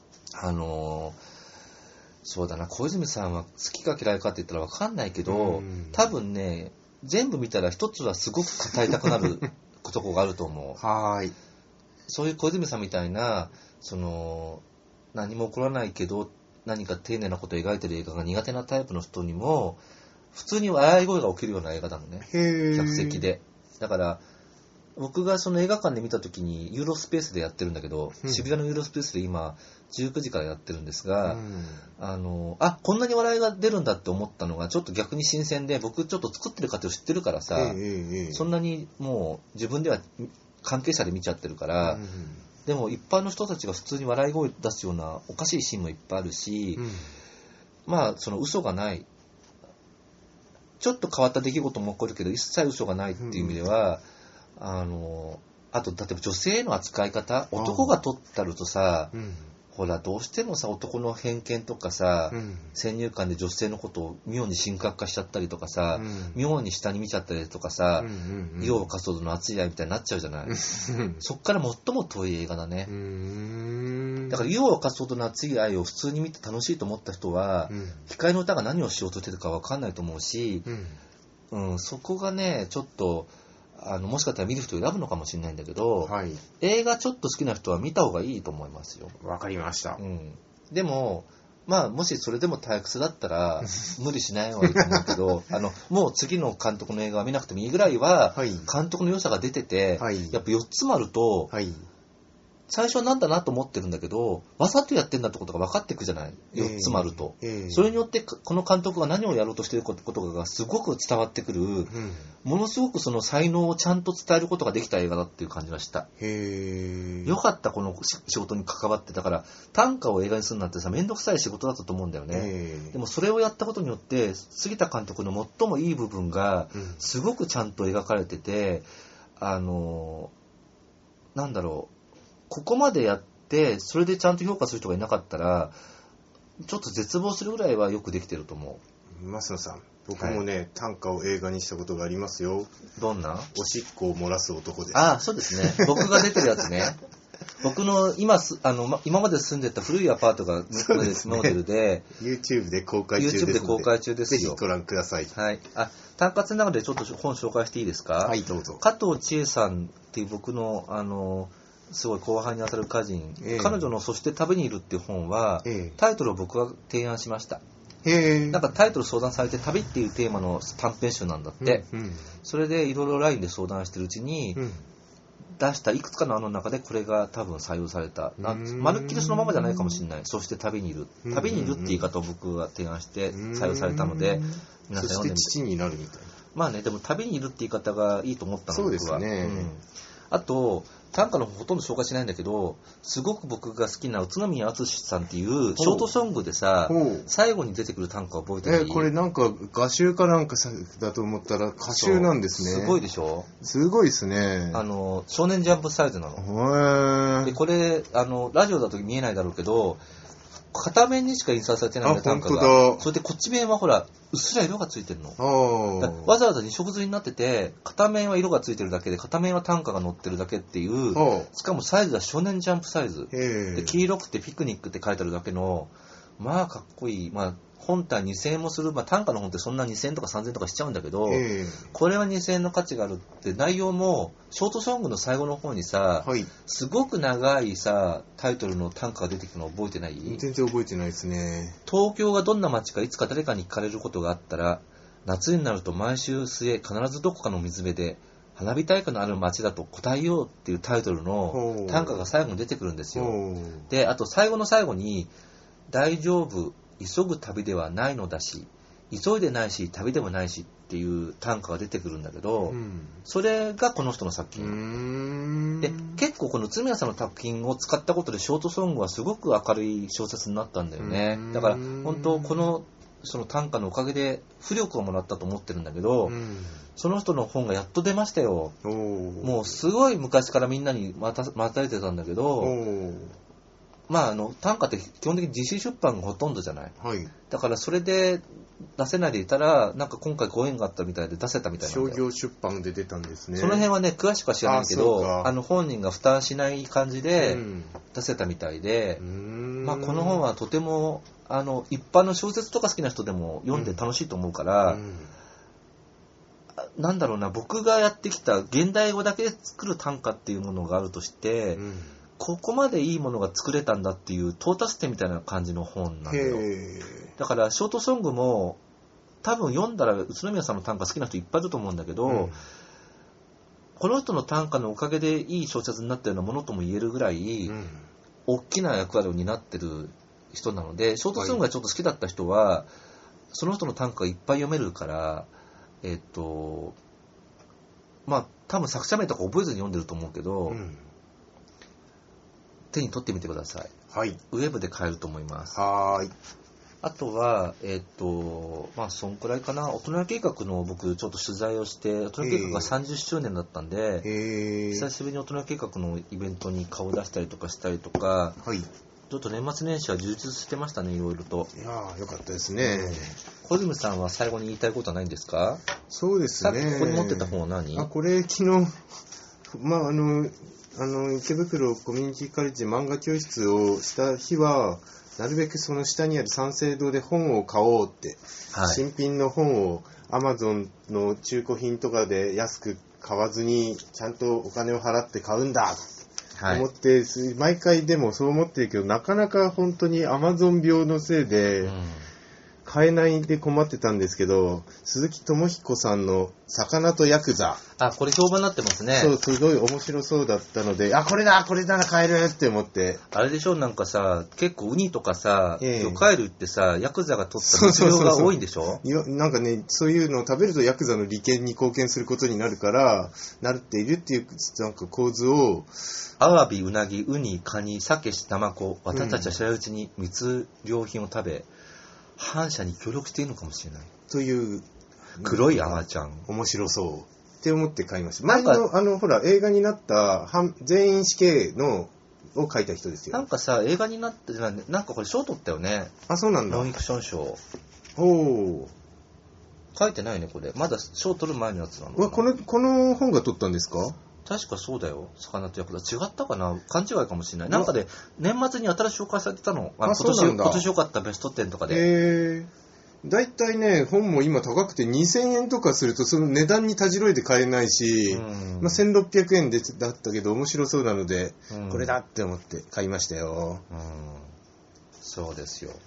Speaker 1: そうだな、小泉さんは好きか嫌いかって言ったらわかんないけど、多分ね、全部見たら一つはすごく語りたくなるとこがあると思う。そういう小泉さんみたいな、何も起こらないけど、何か丁寧なことを描いてる映画が苦手なタイプの人にも、普通に笑い声が起きるような映画なのね。客席で。だから、僕がその映画館で見たときに、ユーロスペースでやってるんだけど、渋谷のユーロスペースで今、19時からやってるんですが、こんなに笑いが出るんだって思ったのが、ちょっと逆に新鮮で、僕ちょっと作ってる過程を知ってるからさ、そんなにもう自分では関係者で見ちゃってるから、でも一般の人たちが普通に笑い声出すようなおかしいシーンもいっぱいあるし、その嘘がない。ちょっと変わった出来事も起こるけど、一切嘘がないっていう意味では、あと、例えば女性の扱い方、男が取ったるとさ、ほら、どうしてもさ、男の偏見とかさ、先入観で女性のことを妙に神格化しちゃったりとかさ、妙に下に見ちゃったりとかさ、湯を沸かすほどの熱い愛みたいになっちゃうじゃない。そっから最も遠い映画だね。だから湯を沸かすほどの熱い愛を普通に見て楽しいと思った人は、控えの歌が何をしようとしてるか分かんないと思うし、そこがね、ちょっと、もしかしたら見る人を選ぶのかもしれないんだけど、映画ちょっと好きな人は見た方がいいと思いますよ。
Speaker 2: わかりました。
Speaker 1: でも、もしそれでも退屈だったら、無理しない方がいいと思うけど、もう次の監督の映画は見なくてもいいぐらいは、監督の良さが出てて、やっぱ4つもあると、 最初はなんだなと思ってるんだけど、わざとやってんだってことが分かっていくじゃない、4つもあると。それによって、この監督が何をやろうとしていることがすごく伝わってくる、ものすごくその才能をちゃんと伝えることができた映画だっていう感じがした。よかった、この仕事に関わって。だから、短歌を映画にするなんてさ、めんどくさい仕事だったと思うんだよね。でもそれをやったことによって、杉田監督の最もいい部分が、すごくちゃんと描かれてて、なんだろう、ここまでやって、それでちゃんと評価する人がいなかったら、ちょっと絶望するぐらいはよくできてると思
Speaker 2: う。増野さん、僕もね、短歌を映画にしたことがありますよ。
Speaker 1: どんな？
Speaker 2: おしっこを漏らす男です。
Speaker 1: ああ、そうですね。僕が出てるやつね。僕の今まで住んでた古いアパートがモデルで、
Speaker 2: YouTube で公開中ですので。
Speaker 1: YouTube で公開中ですよ。
Speaker 2: ぜひご覧ください。
Speaker 1: はい。単活の中でちょっと本紹介していいですか？
Speaker 2: はい、どうぞ。
Speaker 1: 加藤千恵さんっていう僕のすごい後輩にあたる歌人、彼女のそして旅にいるっていう本は、タイトルを僕が提案しました。なんかタイトル相談されて、旅っていうテーマの短編集なんだって。それでいろいろ LINE で相談してるうちに、出したいくつかの案の中でこれが多分採用された。まるっきりそのままじゃないかもしれない。そして旅にいる。旅にいるって言い方を僕が提案して採用されたので、
Speaker 2: 皆さん読んでみて。そして父になるみたいな。
Speaker 1: まあね、でも旅にいるって言い方がいいと思ったの、
Speaker 2: そうですね。
Speaker 1: あと、短歌のほとんど紹介しないんだけど、すごく僕が好きな宇都宮敦さんっていうショートソングでさ、最後に出てくる短歌を覚えてない？
Speaker 2: これなんか画集かなんかだと思ったら歌集なんですね。
Speaker 1: すごいでしょ？
Speaker 2: すごいですね。
Speaker 1: 少年ジャンプサイズなの。で、これ、ラジオだと見えないだろうけど、片面にしか印刷されてないんだよ、短歌が。それでこっち面はほら、うっすら色がついてるの。わざわざ二色刷りになってて、片面は色がついてるだけで、片面は短歌が載ってるだけっていう、しかもサイズは少年ジャンプサイズ。で、黄色くてピクニックって書いてあるだけの、まあかっこいい。まあ本体2000円もする、まあ短歌の本ってそんな2000円とか3000円とかしちゃうんだけど、これは2000円の価値があるって、内容も、ショートソングの最後の方にさ、すごく長いさ、タイトルの短歌が出てきたの覚えてない？
Speaker 2: 全然覚えてないですね。
Speaker 1: 東京がどんな街かいつか誰かに聞かれることがあったら、夏になると毎週末必ずどこかの水辺で、花火大会のある街だと答えようっていうタイトルの短歌が最後に出てくるんですよ。で、あと最後の最後に、大丈夫、急ぐ旅ではないのだし、急いでないし旅でもないしっていう短歌が出てくるんだけど、それがこの人の作品で、結構この宇都宮さんの作品を使ったことでショートソングはすごく明るい小説になったんだよね。だから本当その短歌のおかげで浮力をもらったと思ってるんだけど、その人の本がやっと出ましたよ。もうすごい昔からみんなに待たれてたんだけど、まあ短歌って基本的に自費出版がほとんどじゃない。だからそれで出せないでいたら、なんか今回ご縁があったみたいで出せたみたいなんだよ。
Speaker 2: 商業出版で出たんですね。
Speaker 1: その辺はね、詳しくは知らないけど、本人が負担しない感じで出せたみたいで、まあこの本はとても一般の小説とか好きな人でも読んで楽しいと思うから、なんだろうな、僕がやってきた現代語だけで作る短歌っていうものがあるとして、ここまでいいものが作れたんだっていう到達点みたいな感じの本なんだよ。だからショートソングも多分読んだら宇都宮さんの短歌好きな人いっぱいいると思うんだけど、この人の短歌のおかげでいい小説になったようなものとも言えるぐらい、大きな役割を担ってる人なので、ショートソングがちょっと好きだった人は、その人の短歌がいっぱい読めるから、まあ多分作者名とか覚えずに読んでると思うけど、手に取ってみてください。ウェブで買えると思います。あとは、まあそんくらいかな。大人計画の僕ちょっと取材をして、大人計画が30周年だったんで、久しぶりに大人計画のイベントに顔を出したりとかしたりとか、ちょっと年末年始は充実してましたね、いろいろと。
Speaker 2: いやー、よかったですね。
Speaker 1: 小泉さんは最後に言いたいことはないんですか？
Speaker 2: そうですね。
Speaker 1: さっきここに持ってた本は何？
Speaker 2: これ昨日、まあ池袋コミュニティカレッジ漫画教室をした日は、なるべくその下にある三省堂で本を買おうって、新品の本を Amazon の中古品とかで安く買わずに、ちゃんとお金を払って買うんだと思って、毎回でもそう思ってるけど、なかなか本当に Amazon 病のせいで、 買えないで困ってたんですけど、鈴木智彦さんの魚とヤクザ。
Speaker 1: あ、これ評判になってますね。
Speaker 2: そう、すごい面白そうだったので、これなら買えるって思って。
Speaker 1: あれでしょ、なんかさ、結構ウニとかさ、魚介類ってさ、ヤクザが取った密漁が多いんでしょ？
Speaker 2: なんかね、そういうのを食べるとヤクザの利権に貢献することになるから、なっているっていう、なんか構図を、
Speaker 1: アワビ、ウナギ、ウニ、カニ、サケ、ナマコ、私たちは知らないうちに密漁品を食べ、反社に協力しているのかもしれない。
Speaker 2: という、
Speaker 1: 黒いアマちゃん。
Speaker 2: 面白そう。って思って買いました。前の、ほら、映画になった全員死刑のを書いた人ですよ。
Speaker 1: なんかさ、映画になって、なんかこれ賞取ったよね。
Speaker 2: あ、そうなんだ。
Speaker 1: ノンフィクション賞。
Speaker 2: おー。
Speaker 1: 書いてないね、これ。まだ賞取る前のやつなのか
Speaker 2: な。この本が取ったんですか？
Speaker 1: 確かそうだよ。魚とヤクザ。違ったかな？勘違いかもしれない。なんかで、年末に新しく紹介されてたの。今年良かったベスト10とかで。
Speaker 2: だいたいね、本も今高くて2000円とかするとその値段にたじろいで買えないし、1600円だったけど面白そうなので、これだって思って買いましたよ。
Speaker 1: そうですよ。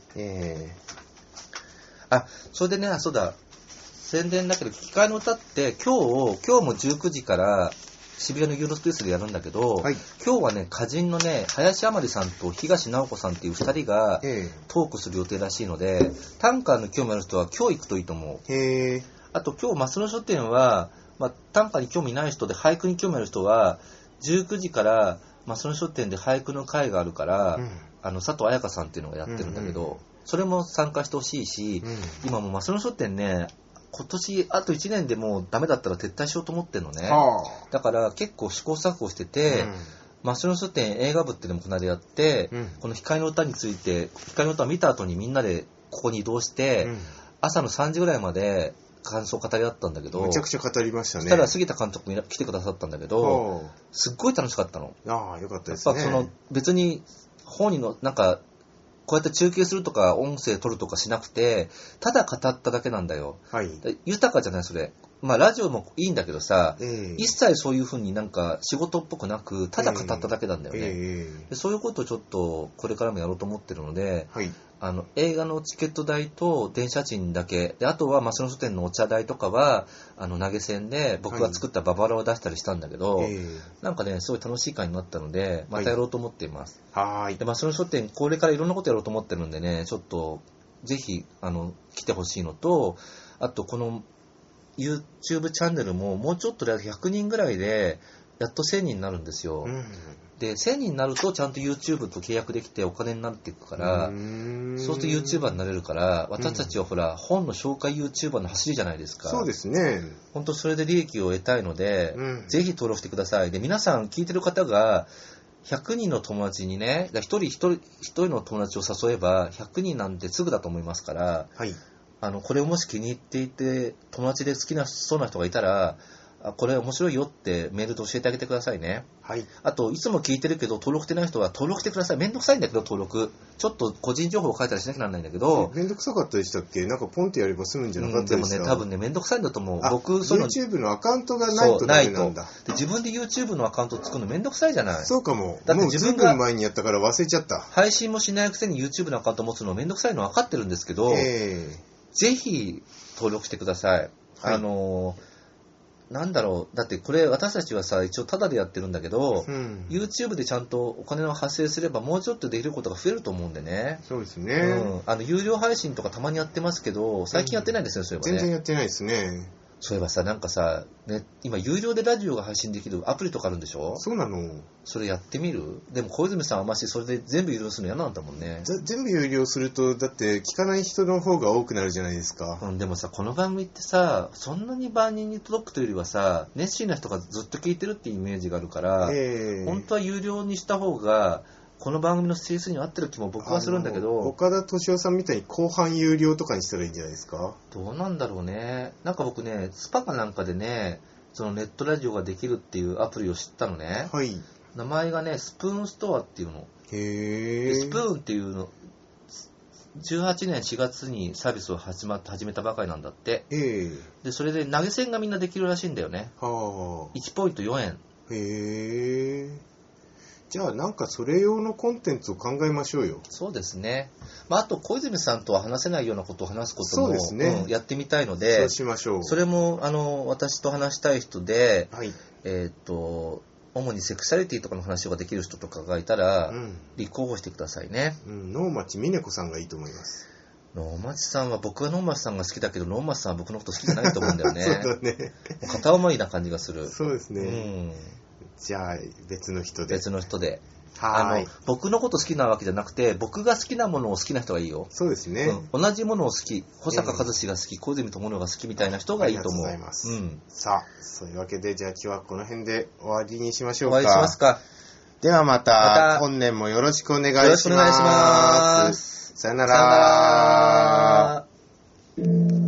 Speaker 1: あ、それでね、そうだ、宣伝だけど、機械の歌って今日も19時から渋谷のユーロスペースでやるんだけど、今日はね、歌人のね、林甘利さんと東直子さんっていう2人がトークする予定らしいので、短歌の興味ある人は今日行くといいと思う。あと今日、増野書店は、短歌に興味ない人で俳句に興味ある人は、19時から増野書店で俳句の会があるから、佐藤彩香さんっていうのがやってるんだけど、それも参加してほしいし、今も増野書店ね、今年あと1年でもうダメだったら撤退しようと思ってるのね。だから結構試行錯誤してて、増野書店映画部っていうのもこの間やって、この光の歌について、光の歌を見た後にみんなでここに移動して、朝の3時ぐらいまで感想を語り合ったんだけど、
Speaker 2: めちゃくちゃ語りましたね。
Speaker 1: そしたら杉田監督も来てくださったんだけど、すっごい楽しかったの。
Speaker 2: よかったですね。
Speaker 1: やっぱその別に本人のなんかこうやって中継するとか音声取るとかしなくて、ただ語っただけなんだよ。豊かじゃないそれ。ラジオもいいんだけどさ、一切そういう風になんか仕事っぽくなく、ただ語っただけなんだよね。でそういうことをちょっとこれからもやろうと思ってるので、映画のチケット代と電車賃だけで、あとは増野書店のお茶代とかは投げ銭で僕が作ったババロを出したりしたんだけど、なんかねすごい楽しい会になったのでまたやろうと思っています。で増野書店これからいろんなことやろうと思ってるんでね、ちょっとぜひ来てほしいのと、あとこの YouTube チャンネルももうちょっとで100人ぐらいでやっと1000人になるんですよ。で、1000人になるとちゃんと YouTube と契約できてお金になっていくから、そうすると YouTuber になれるから、私たちはほら、本の紹介 YouTuber の走りじゃないですか。
Speaker 2: そうですね。
Speaker 1: 本当それで利益を得たいので、ぜひ登録してください。で、皆さん聞いてる方が、100人の友達にね、一人の友達を誘えば、100人なんてすぐだと思いますから、これをもし気に入っていて、友達で好きなそうな人がいたら、これ面白いよってメールで教えてあげてくださいね。あと、いつも聞いてるけど登録してない人は登録してください。めんどくさいんだけど登録。ちょっと個人情報を書いたりしなきゃならないんだけど。
Speaker 2: めんどくさかったでしたっけ？なんかポンってやれば済むんじゃなかったですか？
Speaker 1: でもね、多分ね、めんどくさいんだと思う。
Speaker 2: 僕、YouTube のアカウントがないとダメなんだ。
Speaker 1: で自分で YouTube のアカウント作るのめんどくさいじゃない。
Speaker 2: そうかも。だってもうずいぶん前にやったから忘れちゃった。
Speaker 1: 配信もしないくせに YouTube のアカウント持つのめんどくさいの分かってるんですけど、ぜひ登録してください。なんだろう、だってこれ私たちはさ、一応タダでやってるんだけど、YouTube でちゃんとお金を発生すればもうちょっとできることが増えると思うんでね。
Speaker 2: そうですね。
Speaker 1: 有料配信とかたまにやってますけど、最近やってないんですよ、そういえばね。
Speaker 2: 全然やってないですね。
Speaker 1: そういえばさ、なんかさ、ね、今有料でラジオが配信できるアプリとかあるんでしょ？
Speaker 2: そうなの。
Speaker 1: それやってみる？でも小泉さんはあんましそれで全部有料するの嫌なんだもんね。
Speaker 2: 全部有料すると、だって聞かない人の方が多くなるじゃないですか。
Speaker 1: でもさ、この番組ってさ、そんなに万人に届くというよりはさ、熱心な人がずっと聞いてるっていうイメージがあるから、本当は有料にした方が、この番組の性質に合ってる気も僕はするんだけど、
Speaker 2: 岡田敏夫さんみたいに後半有料とかにしたらいいんじゃないですか？
Speaker 1: どうなんだろうね。なんか僕ね、スパかなんかでね、そのネットラジオができるっていうアプリを知ったのね。名前がね、スプーンストアっていうの。でスプーンっていうの、18年4月にサービスを始めたばかりなんだって。で、それで投げ銭がみんなできるらしいんだよね。1ポイント4円。
Speaker 2: じゃあなんかそれ用のコンテンツを考えましょうよ。
Speaker 1: そうですね。あと小泉さんとは話せないようなことを話すことも、
Speaker 2: そうですね、
Speaker 1: やってみたいので、
Speaker 2: そうしましょう。
Speaker 1: それも私と話したい人で、
Speaker 2: はい、
Speaker 1: 主にセクシャリティとかの話ができる人とかがいたら、立候補してくださいね。
Speaker 2: 能町みね子さんがいいと思います。
Speaker 1: 能町さんは、僕は能町さんが好きだけど、能町さんは僕のこと好きじゃないと思うんだよね。
Speaker 2: そうだね。
Speaker 1: 片思いな感じがする。
Speaker 2: そうですね。じゃあ別の人で。
Speaker 1: 別の人で。
Speaker 2: はい。
Speaker 1: 僕のこと好きなわけじゃなくて、僕が好きなものを好きな人がいいよ。
Speaker 2: そうですね。
Speaker 1: 同じものを好き、保坂和志が好き、小泉智乃が好きみたいな人がいいと思う。
Speaker 2: ありがとうございます。さあ、そういうわけで、じゃあ今日はこの辺で終わりにしましょうか。
Speaker 1: 終わりしますか。
Speaker 2: ではまた本年もよろしくお願いします。よろしくお願いします。さよなら。
Speaker 1: さよなら。